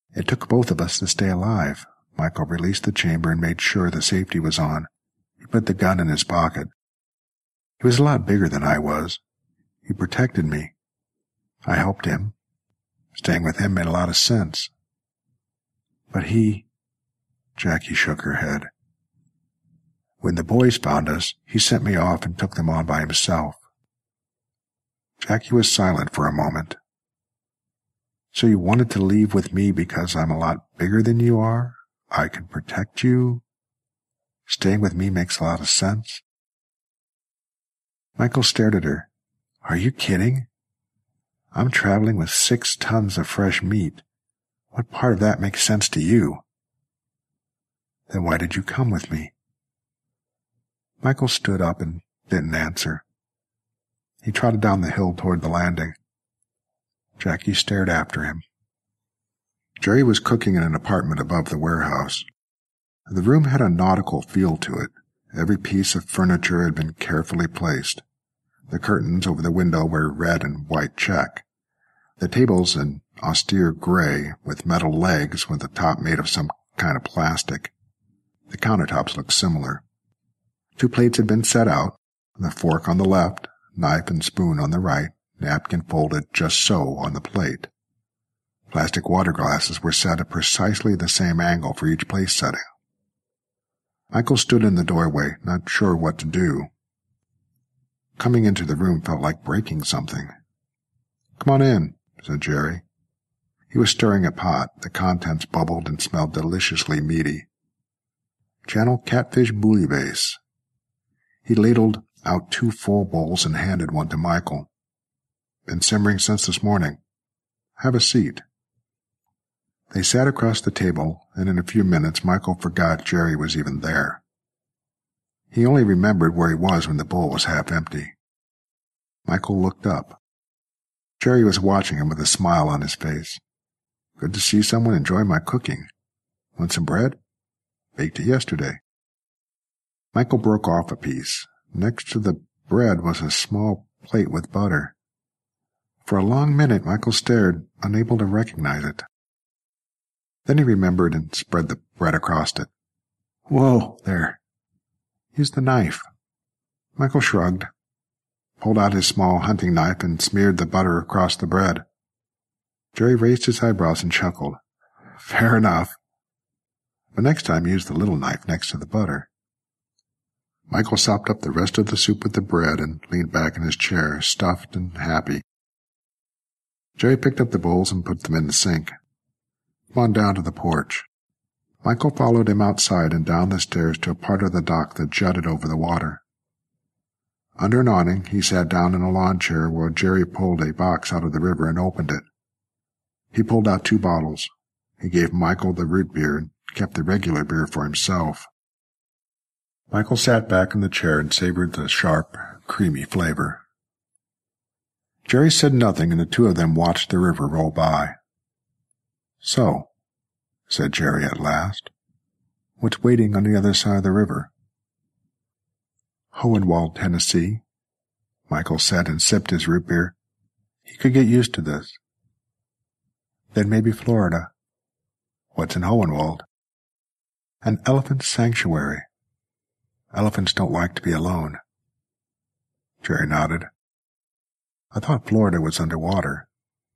It took both of us to stay alive. Michael released the chamber and made sure the safety was on. He put the gun in his pocket. He was a lot bigger than I was. He protected me. I helped him. Staying with him made a lot of sense. But Jackie shook her head. When the boys found us, he sent me off and took them on by himself. Jackie was silent for a moment. So you wanted to leave with me because I'm a lot bigger than you are? I can protect you? Staying with me makes a lot of sense? Michael stared at her. Are you kidding? I'm traveling with 6 tons of fresh meat. What part of that makes sense to you? Then why did you come with me? Michael stood up and didn't answer. He trotted down the hill toward the landing. Jackie stared after him. Jerry was cooking in an apartment above the warehouse. The room had a nautical feel to it. Every piece of furniture had been carefully placed. The curtains over the window were red and white check. The tables an austere gray with metal legs with the top made of some kind of plastic. The countertops looked similar. 2 plates had been set out, the fork on the left, knife and spoon on the right, napkin folded just so on the plate. Plastic water glasses were set at precisely the same angle for each place setting. Michael stood in the doorway, not sure what to do. Coming into the room felt like breaking something. Come on in, said Jerry. He was stirring a pot. The contents bubbled and smelled deliciously meaty. Channel catfish bouillabaisse. He ladled out 2 full bowls and handed one to Michael. Been simmering since this morning. Have a seat. They sat across the table, and in a few minutes Michael forgot Jerry was even there. He only remembered where he was when the bowl was half empty. Michael looked up. Jerry was watching him with a smile on his face. Good to see someone enjoy my cooking. Want some bread? Baked it yesterday. Michael broke off a piece. Next to the bread was a small plate with butter. For a long minute Michael stared, unable to recognize it. Then he remembered and spread the bread across it. Whoa, there. Use the knife. Michael shrugged, pulled out his small hunting knife and smeared the butter across the bread. Jerry raised his eyebrows and chuckled. Fair enough. But next time use the little knife next to the butter. Michael sopped up the rest of the soup with the bread and leaned back in his chair, stuffed and happy. Jerry picked up the bowls and put them in the sink. Come on down to the porch. Michael followed him outside and down the stairs to a part of the dock that jutted over the water. Under an awning, he sat down in a lawn chair while Jerry pulled a box out of the river and opened it. He pulled out 2 bottles. He gave Michael the root beer and kept the regular beer for himself. Michael sat back in the chair and savored the sharp, creamy flavor. Jerry said nothing, and the 2 of them watched the river roll by. So, said Jerry at last, what's waiting on the other side of the river? Hohenwald, Tennessee, Michael said and sipped his root beer. He could get used to this. Then maybe Florida. What's in Hohenwald? An elephant sanctuary. Elephants don't like to be alone. Jerry nodded. I thought Florida was underwater.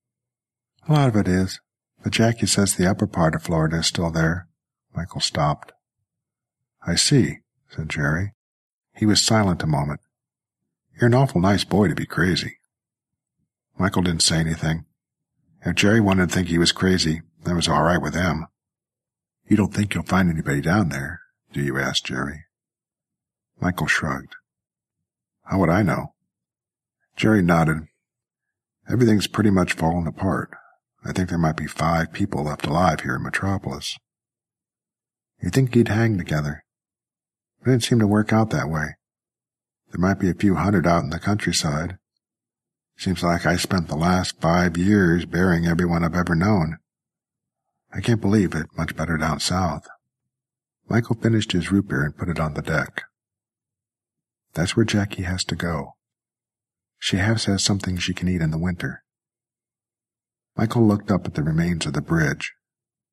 A lot of it is, but Jackie says the upper part of Florida is still there. Michael stopped. I see, said Jerry. He was silent a moment. You're an awful nice boy to be crazy. Michael didn't say anything. If Jerry wanted to think he was crazy, that was all right with him. You don't think you'll find anybody down there, do you? Asked Jerry. Michael shrugged. How would I know? Jerry nodded. Everything's pretty much fallen apart. I think there might be 5 people left alive here in Metropolis. You'd think he'd hang together. It didn't seem to work out that way. There might be a few hundred out in the countryside. Seems like I spent the last 5 years burying everyone I've ever known. I can't believe it, much better down south. Michael finished his root beer and put it on the deck. That's where Jackie has to go. She has something she can eat in the winter. Michael looked up at the remains of the bridge.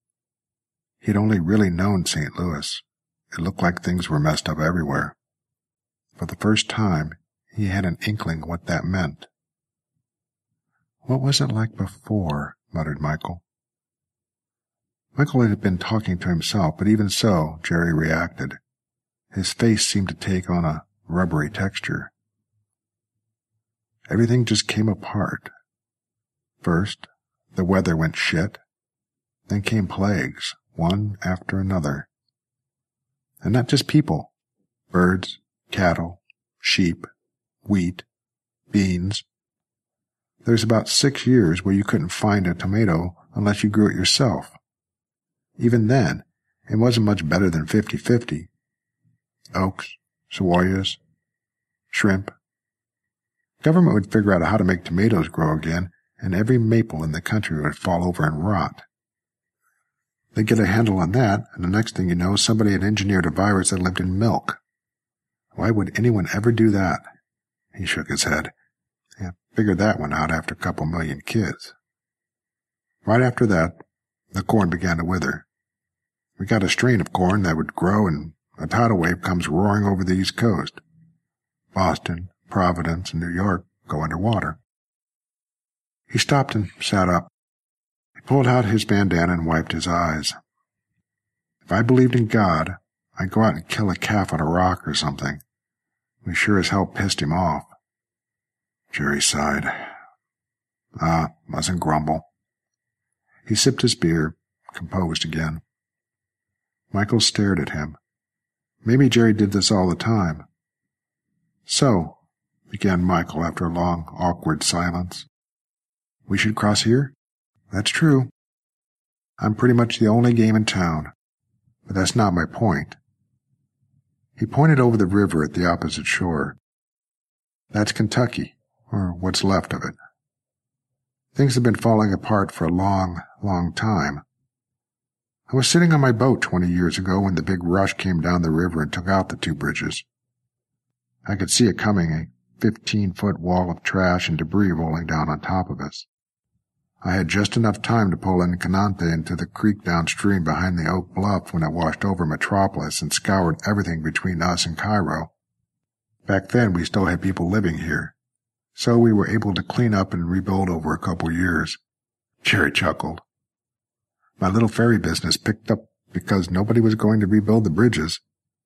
He'd only really known St. Louis. It looked like things were messed up everywhere. For the first time, he had an inkling what that meant. "What was it like before?" muttered Michael. Michael had been talking to himself, but even so, Jerry reacted. His face seemed to take on a rubbery texture. Everything just came apart. First, the weather went shit. Then came plagues, one after another. And not just people. Birds, cattle, sheep, wheat, beans. There's about 6 years where you couldn't find a tomato unless you grew it yourself. Even then, it wasn't much better than 50-50. Oaks, Savoyas, shrimp. Government would figure out how to make tomatoes grow again, and every maple in the country would fall over and rot. They'd get a handle on that, and the next thing you know, somebody had engineered a virus that lived in milk. Why would anyone ever do that? He shook his head. Yeah, figured that one out after a couple million kids. Right after that, the corn began to wither. We got a strain of corn that would grow, and a tidal wave comes roaring over the East Coast. Boston, Providence, and New York go underwater. He stopped and sat up. He pulled out his bandana and wiped his eyes. If I believed in God, I'd go out and kill a calf on a rock or something. We sure as hell pissed him off. Jerry sighed. Mustn't grumble. He sipped his beer, composed again. Michael stared at him. Maybe Jerry did this all the time. "So," began Michael after a long, awkward silence, "we should cross here?" "That's true. I'm pretty much the only game in town. But that's not my point." He pointed over the river at the opposite shore. "That's Kentucky, or what's left of it. Things have been falling apart for a long, long time. I was sitting on my boat 20 years ago when the big rush came down the river and took out the 2 bridges. I could see it coming, a 15-foot wall of trash and debris rolling down on top of us. I had just enough time to pull Encanante into the creek downstream behind the Oak Bluff when it washed over Metropolis and scoured everything between us and Cairo. Back then we still had people living here, so we were able to clean up and rebuild over a couple years." Jerry chuckled. "My little ferry business picked up because nobody was going to rebuild the bridges.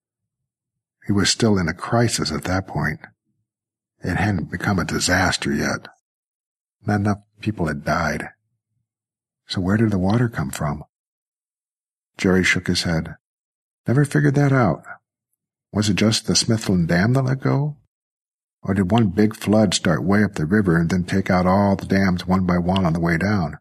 He was still in a crisis at that point. It hadn't become a disaster yet. Not enough people had died. So where did the water come from?" Jerry shook his head. "Never figured that out. Was it just the Smithland Dam that let go? Or did one big flood start way up the river and then take out all the dams one by one on the way down?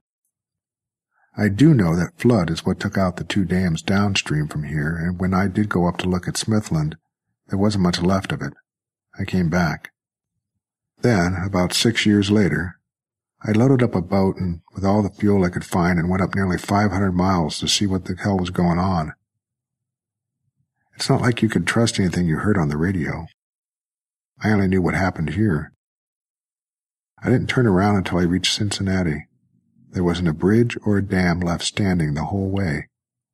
I do know that flood is what took out the 2 dams downstream from here, and when I did go up to look at Smithland, there wasn't much left of it. I came back. Then, about 6 years later, I loaded up a boat and with all the fuel I could find and went up nearly 500 miles to see what the hell was going on. It's not like you could trust anything you heard on the radio. I only knew what happened here. I didn't turn around until I reached Cincinnati. There wasn't a bridge or a dam left standing the whole way.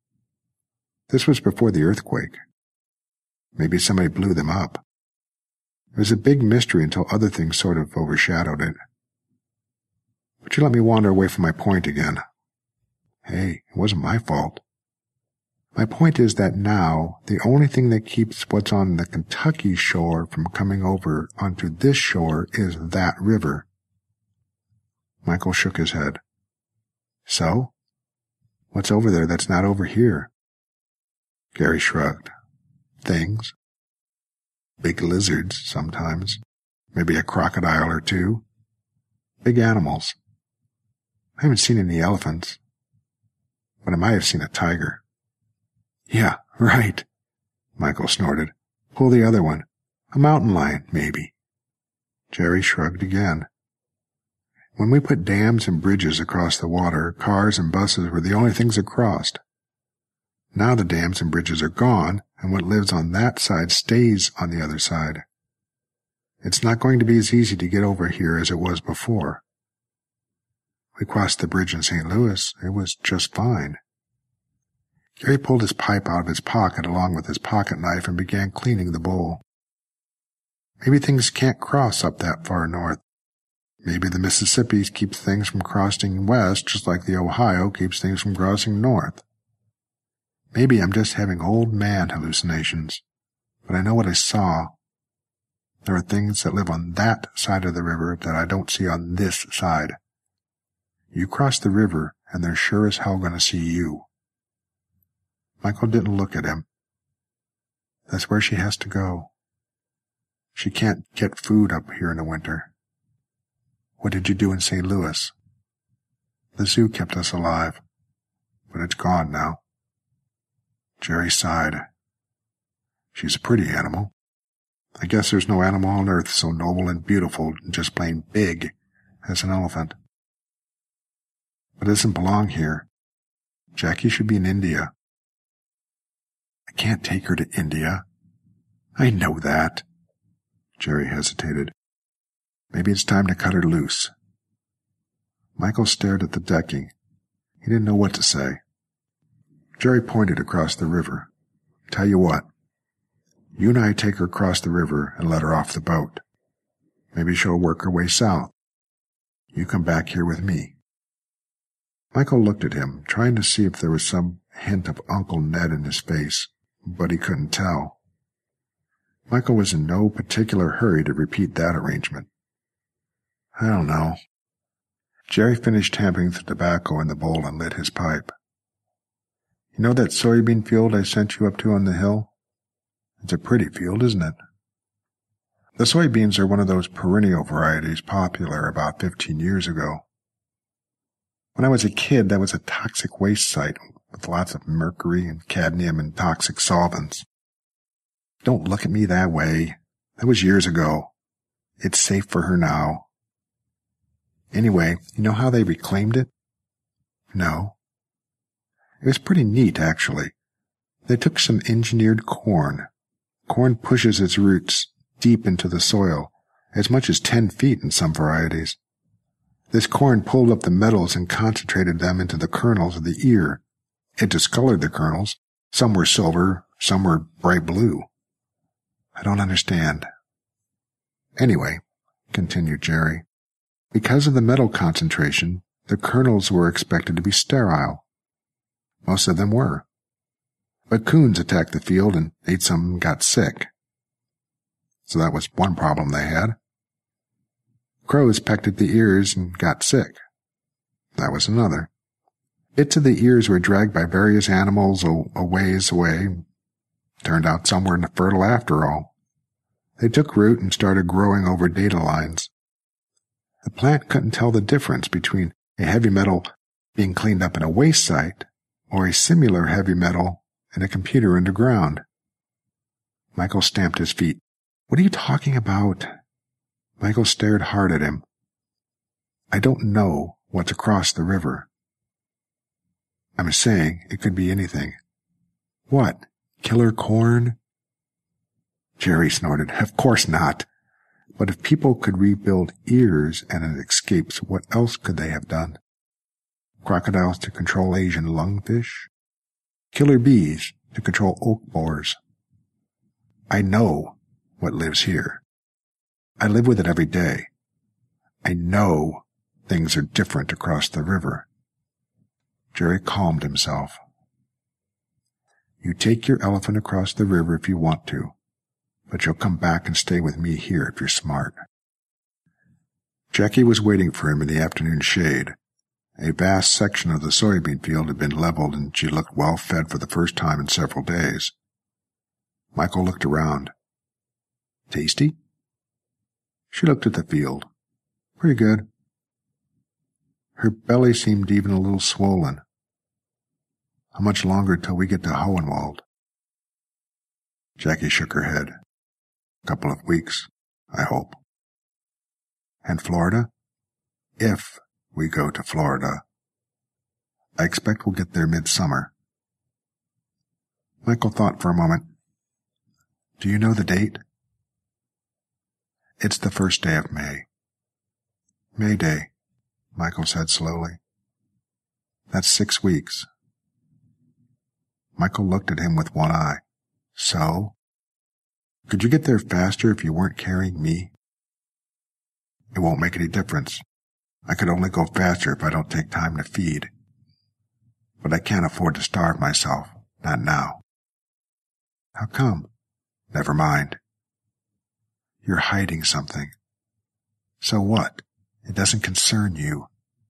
This was before the earthquake. Maybe somebody blew them up. It was a big mystery until other things sort of overshadowed it. But you let me wander away from my point again. Hey, it wasn't my fault. My point is that now the only thing that keeps what's on the Kentucky shore from coming over onto this shore is that river. Michael shook his head. So? What's over there that's not over here? Gary shrugged. Things. Big lizards, sometimes. Maybe a crocodile or 2. Big animals. I haven't seen any elephants. But I might have seen a tiger. Yeah, right, Michael snorted. Pull the other one. A mountain lion, maybe. Jerry shrugged again. When we put dams and bridges across the water, cars and buses were the only things that crossed. Now the dams and bridges are gone, and what lives on that side stays on the other side. It's not going to be as easy to get over here as it was before. We crossed the bridge in St. Louis. It was just fine. Gary pulled his pipe out of his pocket along with his pocket knife and began cleaning the bowl. Maybe things can't cross up that far north. Maybe the Mississippi keeps things from crossing west just like the Ohio keeps things from crossing north. Maybe I'm just having old man hallucinations, but I know what I saw. There are things that live on that side of the river that I don't see on this side. You cross the river, and they're sure as hell going to see you. Michael didn't look at him. That's where she has to go. She can't get food up here in the winter. What did you do in St. Louis? The zoo kept us alive, but it's gone now. Jerry sighed. She's a pretty animal. I guess there's no animal on earth so noble and beautiful and just plain big as an elephant. But it doesn't belong here. Jackie should be in India. I can't take her to India. I know that. Jerry hesitated. Maybe it's time to cut her loose. Michael stared at the decking. He didn't know what to say. Jerry pointed across the river. Tell you what. You and I take her across the river and let her off the boat. Maybe she'll work her way south. You come back here with me. Michael looked at him, trying to see if there was some hint of Uncle Ned in his face, but he couldn't tell. Michael was in no particular hurry to repeat that arrangement. I don't know. Jerry finished tamping the tobacco in the bowl and lit his pipe. You know that soybean field I sent you up to on the hill? It's a pretty field, isn't it? The soybeans are one of those perennial varieties popular about 15 years ago. When I was a kid, that was a toxic waste site with lots of mercury and cadmium and toxic solvents. Don't look at me that way. That was years ago. It's safe for her now. Anyway, you know how they reclaimed it? No. It was pretty neat, actually. They took some engineered corn. Corn pushes its roots deep into the soil, as much as 10 feet in some varieties. This corn pulled up the metals and concentrated them into the kernels of the ear. It discolored the kernels. Some were silver, some were bright blue. I don't understand. Anyway, continued Jerry, because of the metal concentration, the kernels were expected to be sterile. Most of them were. But coons attacked the field and ate some and got sick. So that was one problem they had. Crows pecked at the ears and got sick. That was another. Bits of the ears were dragged by various animals a ways away. Turned out some were fertile after all. They took root and started growing over data lines. The plant couldn't tell the difference between a heavy metal being cleaned up in a waste site or a similar heavy metal in a computer underground. Michael stamped his feet. What are you talking about? Michael stared hard at him. I don't know what's across the river. I'm saying it could be anything. What? Killer corn? Jerry snorted. Of course not. But if people could rebuild ears and it escapes, what else could they have done? Crocodiles to control Asian lungfish? Killer bees to control oak borers? I know what lives here. I live with it every day. I know things are different across the river. Jerry calmed himself. You take your elephant across the river if you want to, but you'll come back and stay with me here if you're smart. Jackie was waiting for him in the afternoon shade. A vast section of the soybean field had been leveled, and she looked well fed for the first time in several days. Michael looked around. Tasty? She looked at the field. Pretty good. Her belly seemed even a little swollen. How much longer till we get to Hohenwald? Jackie shook her head. A couple of weeks, I hope. And Florida? If we go to Florida. I expect we'll get there midsummer. Michael thought for a moment. Do you know the date? It's the first day of May. May Day, Michael said slowly. That's 6 weeks. Michael looked at him with one eye. So? Could you get there faster if you weren't carrying me? It won't make any difference. I could only go faster if I don't take time to feed. But I can't afford to starve myself, not now. How come? Never mind. You're hiding something. So what? It doesn't concern you.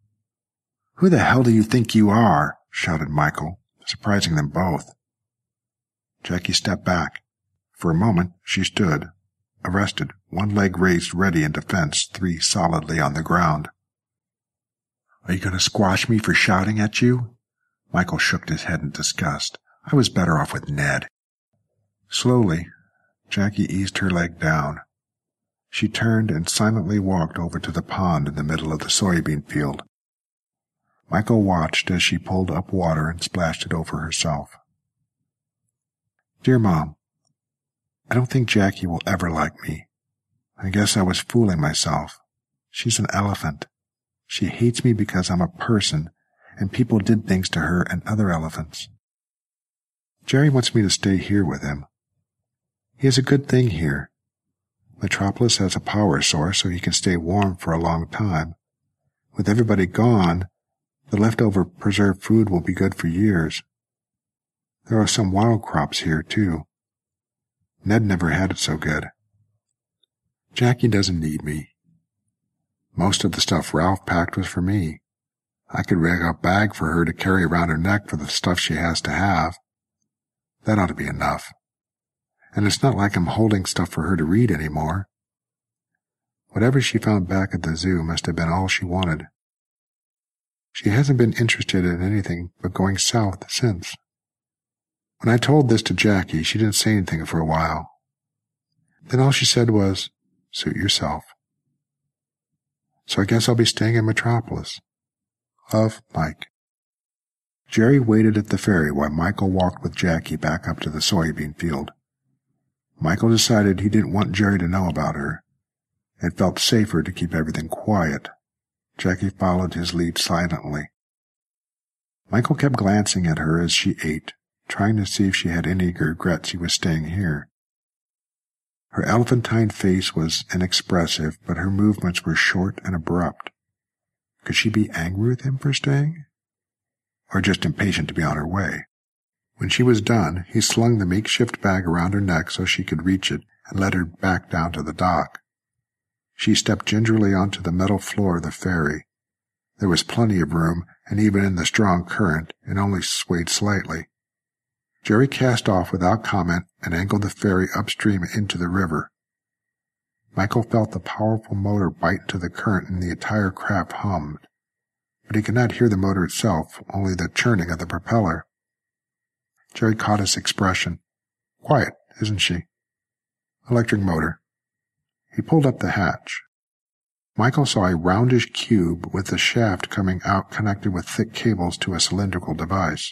Who the hell do you think you are? Shouted Michael, surprising them both. Jackie stepped back. For a moment she stood, arrested, one leg raised ready in defense, three solidly on the ground. Are you going to squash me for shouting at you? Michael shook his head in disgust. I was better off with Ned. Slowly, Jackie eased her leg down. She turned and silently walked over to the pond in the middle of the soybean field. Michael watched as she pulled up water and splashed it over herself. Dear Mom, I don't think Jackie will ever like me. I guess I was fooling myself. She's an elephant. She hates me because I'm a person, and people did things to her and other elephants. Jerry wants me to stay here with him. He has a good thing here. Metropolis has a power source so he can stay warm for a long time. With everybody gone, the leftover preserved food will be good for years. There are some wild crops here, too. Ned never had it so good. Jackie doesn't need me. Most of the stuff Ralph packed was for me. I could rig a bag for her to carry around her neck for the stuff she has to have. That ought to be enough. And it's not like I'm holding stuff for her to read anymore. Whatever she found back at the zoo must have been all she wanted. She hasn't been interested in anything but going south since. When I told this to Jackie, she didn't say anything for a while. Then all she said was, "Suit yourself." So I guess I'll be staying in Metropolis. Love, Mike. Jerry waited at the ferry while Michael walked with Jackie back up to the soybean field. Michael decided he didn't want Jerry to know about her. It felt safer to keep everything quiet. Jackie followed his lead silently. Michael kept glancing at her as she ate, trying to see if she had any regrets he was staying here. Her elephantine face was inexpressive, but her movements were short and abrupt. Could she be angry with him for staying? Or just impatient to be on her way? When she was done, he slung the makeshift bag around her neck so she could reach it and led her back down to the dock. She stepped gingerly onto the metal floor of the ferry. There was plenty of room, and even in the strong current, it only swayed slightly. Jerry cast off without comment and angled the ferry upstream into the river. Michael felt the powerful motor bite into the current and the entire craft hummed. But he could not hear the motor itself, only the churning of the propeller. Jerry caught his expression. Quiet, isn't she? Electric motor. He pulled up the hatch. Michael saw a roundish cube with the shaft coming out connected with thick cables to a cylindrical device.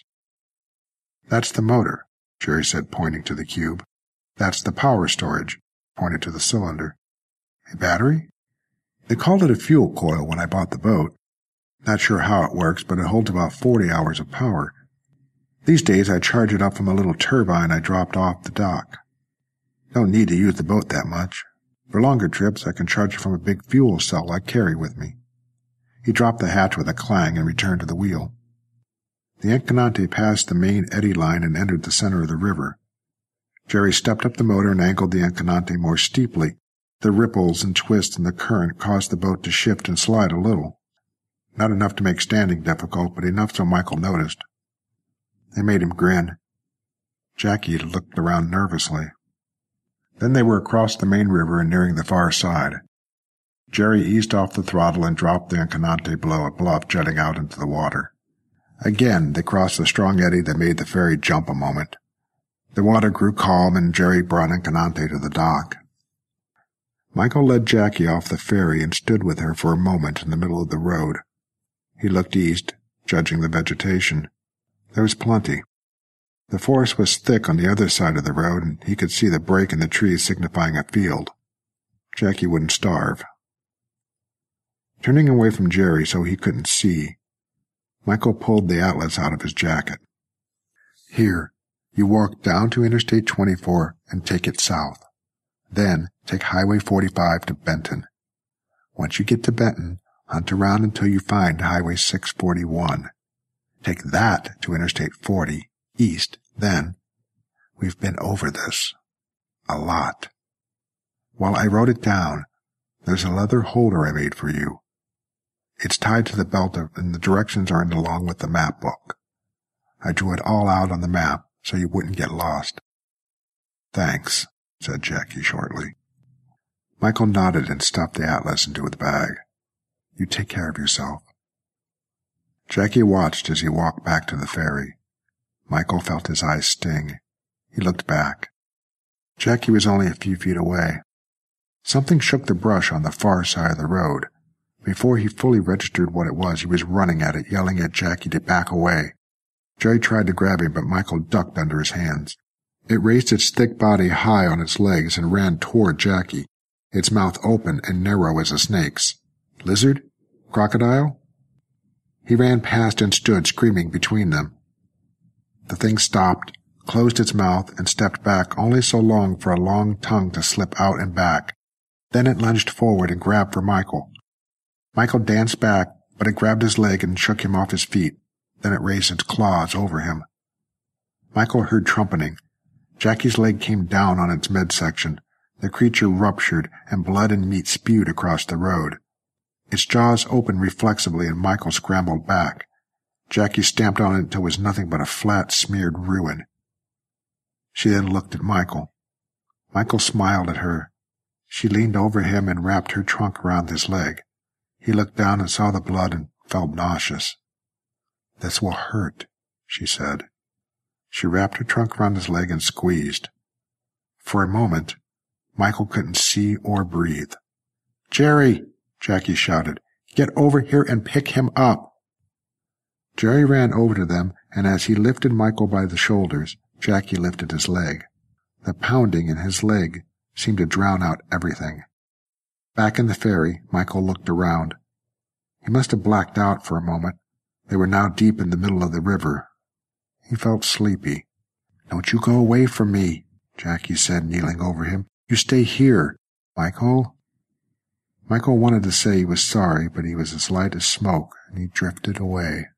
That's the motor, Jerry said, pointing to the cube. That's the power storage, pointed to the cylinder. A battery? They called it a fuel coil when I bought the boat. Not sure how it works, but it holds about 40 hours of power. These days I charge it up from a little turbine I dropped off the dock. Don't need to use the boat that much. For longer trips I can charge it from a big fuel cell I carry with me. He dropped the hatch with a clang and returned to the wheel. The Encanante passed the main eddy line and entered the center of the river. Jerry stepped up the motor and angled the Encanante more steeply. The ripples and twists in the current caused the boat to shift and slide a little. Not enough to make standing difficult, but enough so Michael noticed. They made him grin. Jackie looked around nervously. Then they were across the main river and nearing the far side. Jerry eased off the throttle and dropped the Encanante below a bluff jutting out into the water. Again, they crossed the strong eddy that made the ferry jump a moment. The water grew calm, and Jerry brought Encanante to the dock. Michael led Jackie off the ferry and stood with her for a moment in the middle of the road. He looked east, judging the vegetation. There was plenty. The forest was thick on the other side of the road, and he could see the break in the trees signifying a field. Jackie wouldn't starve. Turning away from Jerry so he couldn't see, Michael pulled the atlas out of his jacket. Here, You walk down to Interstate 24 and take it south. Then take Highway 45 to Benton. Once you get to Benton, hunt around until you find Highway 641. Take that to Interstate 40 east. Then, we've been over this. A lot. While I wrote it down, there's a leather holder I made for you. It's tied to the belt and the directions are along with the map book. I drew it all out on the map so you wouldn't get lost. Thanks, said Jackie shortly. Michael nodded and stuffed the atlas into his bag. You take care of yourself. Jackie watched as he walked back to the ferry. Michael felt his eyes sting. He looked back. Jackie was only a few feet away. Something shook the brush on the far side of the road. Before he fully registered what it was, he was running at it, yelling at Jackie to back away. Jerry tried to grab him, but Michael ducked under his hands. It raised its thick body high on its legs and ran toward Jackie, its mouth open and narrow as a snake's. Lizard? Crocodile? He ran past and stood screaming between them. The thing stopped, closed its mouth, and stepped back only so long for a long tongue to slip out and back. Then it lunged forward and grabbed for Michael. Michael danced back, but it grabbed his leg and shook him off his feet. Then it raised its claws over him. Michael heard trumpeting. Jackie's leg came down on its midsection. The creature ruptured, and blood and meat spewed across the road. Its jaws opened reflexively, and Michael scrambled back. Jackie stamped on it until it was nothing but a flat, smeared ruin. She then looked at Michael. Michael smiled at her. She leaned over him and wrapped her trunk around his leg. He looked down and saw the blood and felt nauseous. This will hurt, she said. She wrapped her trunk around his leg and squeezed. For a moment, Michael couldn't see or breathe. Jerry, Jackie shouted, get over here and pick him up. Jerry ran over to them, and as he lifted Michael by the shoulders, Jackie lifted his leg. The pounding in his leg seemed to drown out everything. Back in the ferry, Michael looked around. He must have blacked out for a moment. They were now deep in the middle of the river. He felt sleepy. Don't you go away from me, Jackie said, kneeling over him. You stay here, Michael. Michael wanted to say he was sorry, but he was as light as smoke, and he drifted away.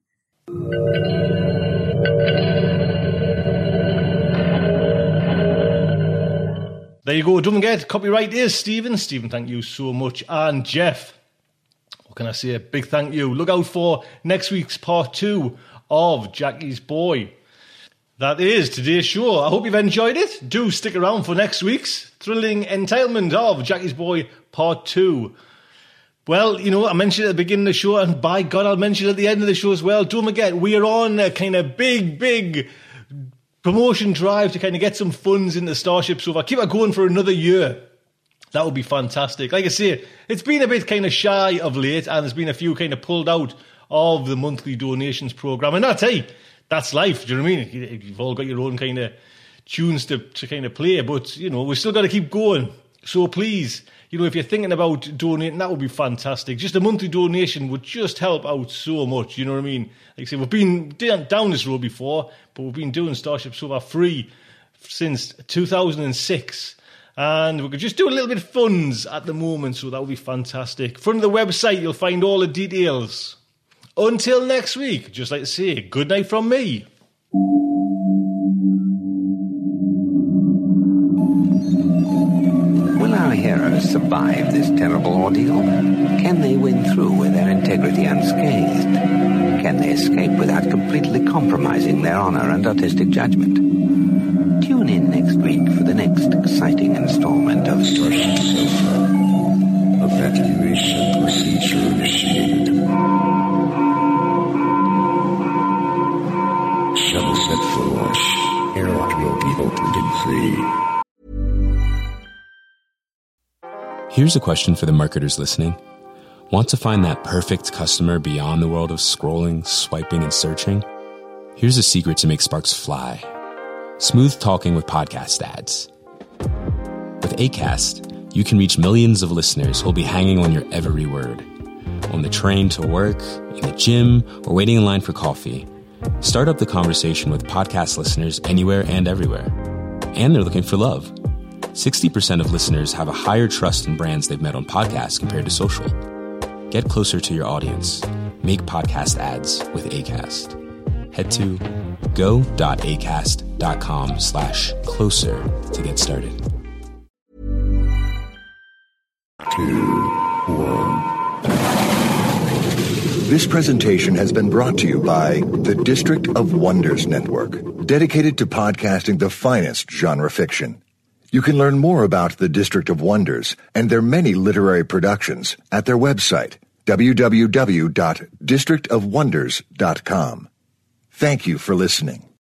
There you go. Don't forget, copyright is Stephen. Stephen, thank you so much. And Jeff, what can I say? A big thank you. Look out for next week's part 2 of Jackie's Boy. That is today's show. I hope you've enjoyed it. Do stick around for next week's thrilling entitlement of Jackie's Boy part 2. Well, you know, I mentioned it at the beginning of the show, and by God, I'll mention it at the end of the show as well. Don't forget, we are on a kind of big promotion drive to kind of get some funds into Starship Sofa. Keep it going for another year. That would be fantastic. Like I say, it's been a bit kind of shy of late, and there's been a few kind of pulled out of the monthly donations program. And that's life. Do you know what I mean? You've all got your own kind of tunes to kind of play, but, you know, we've still got to keep going. So please, you know, if you're thinking about donating, that would be fantastic. Just a monthly donation would just help out so much, you know what I mean? Like I say, we've been down this road before, but we've been doing Starship Sofa free since 2006. And we could just do a little bit of funds at the moment, so that would be fantastic. From the website, you'll find all the details. Until next week, just like to say, good night from me. Will our heroes survive this terrible ordeal? Can they win through with their integrity unscathed? Can they escape without completely compromising their honor and artistic judgment? Tune in next week for the next exciting installment of Starship Sofa. Evacuation procedure initiated. Shuttle set for launch. Airlock will be opened in 3. Here's a question for the marketers listening. Want to find that perfect customer beyond the world of scrolling, swiping, and searching? Here's a secret to make sparks fly. Smooth talking with podcast ads. With Acast, you can reach millions of listeners who'll be hanging on your every word. On the train to work, in the gym, or waiting in line for coffee, Start up the conversation with podcast listeners anywhere and everywhere. And they're looking for love. 60% of listeners have a higher trust in brands they've met on podcasts compared to social. Get closer to your audience. Make podcast ads with Acast. Head to go.acast.com/closer to get started. 2, 1. This presentation has been brought to you by the District of Wonders Network, dedicated to podcasting the finest genre fiction. You can learn more about the District of Wonders and their many literary productions at their website, www.districtofwonders.com. Thank you for listening.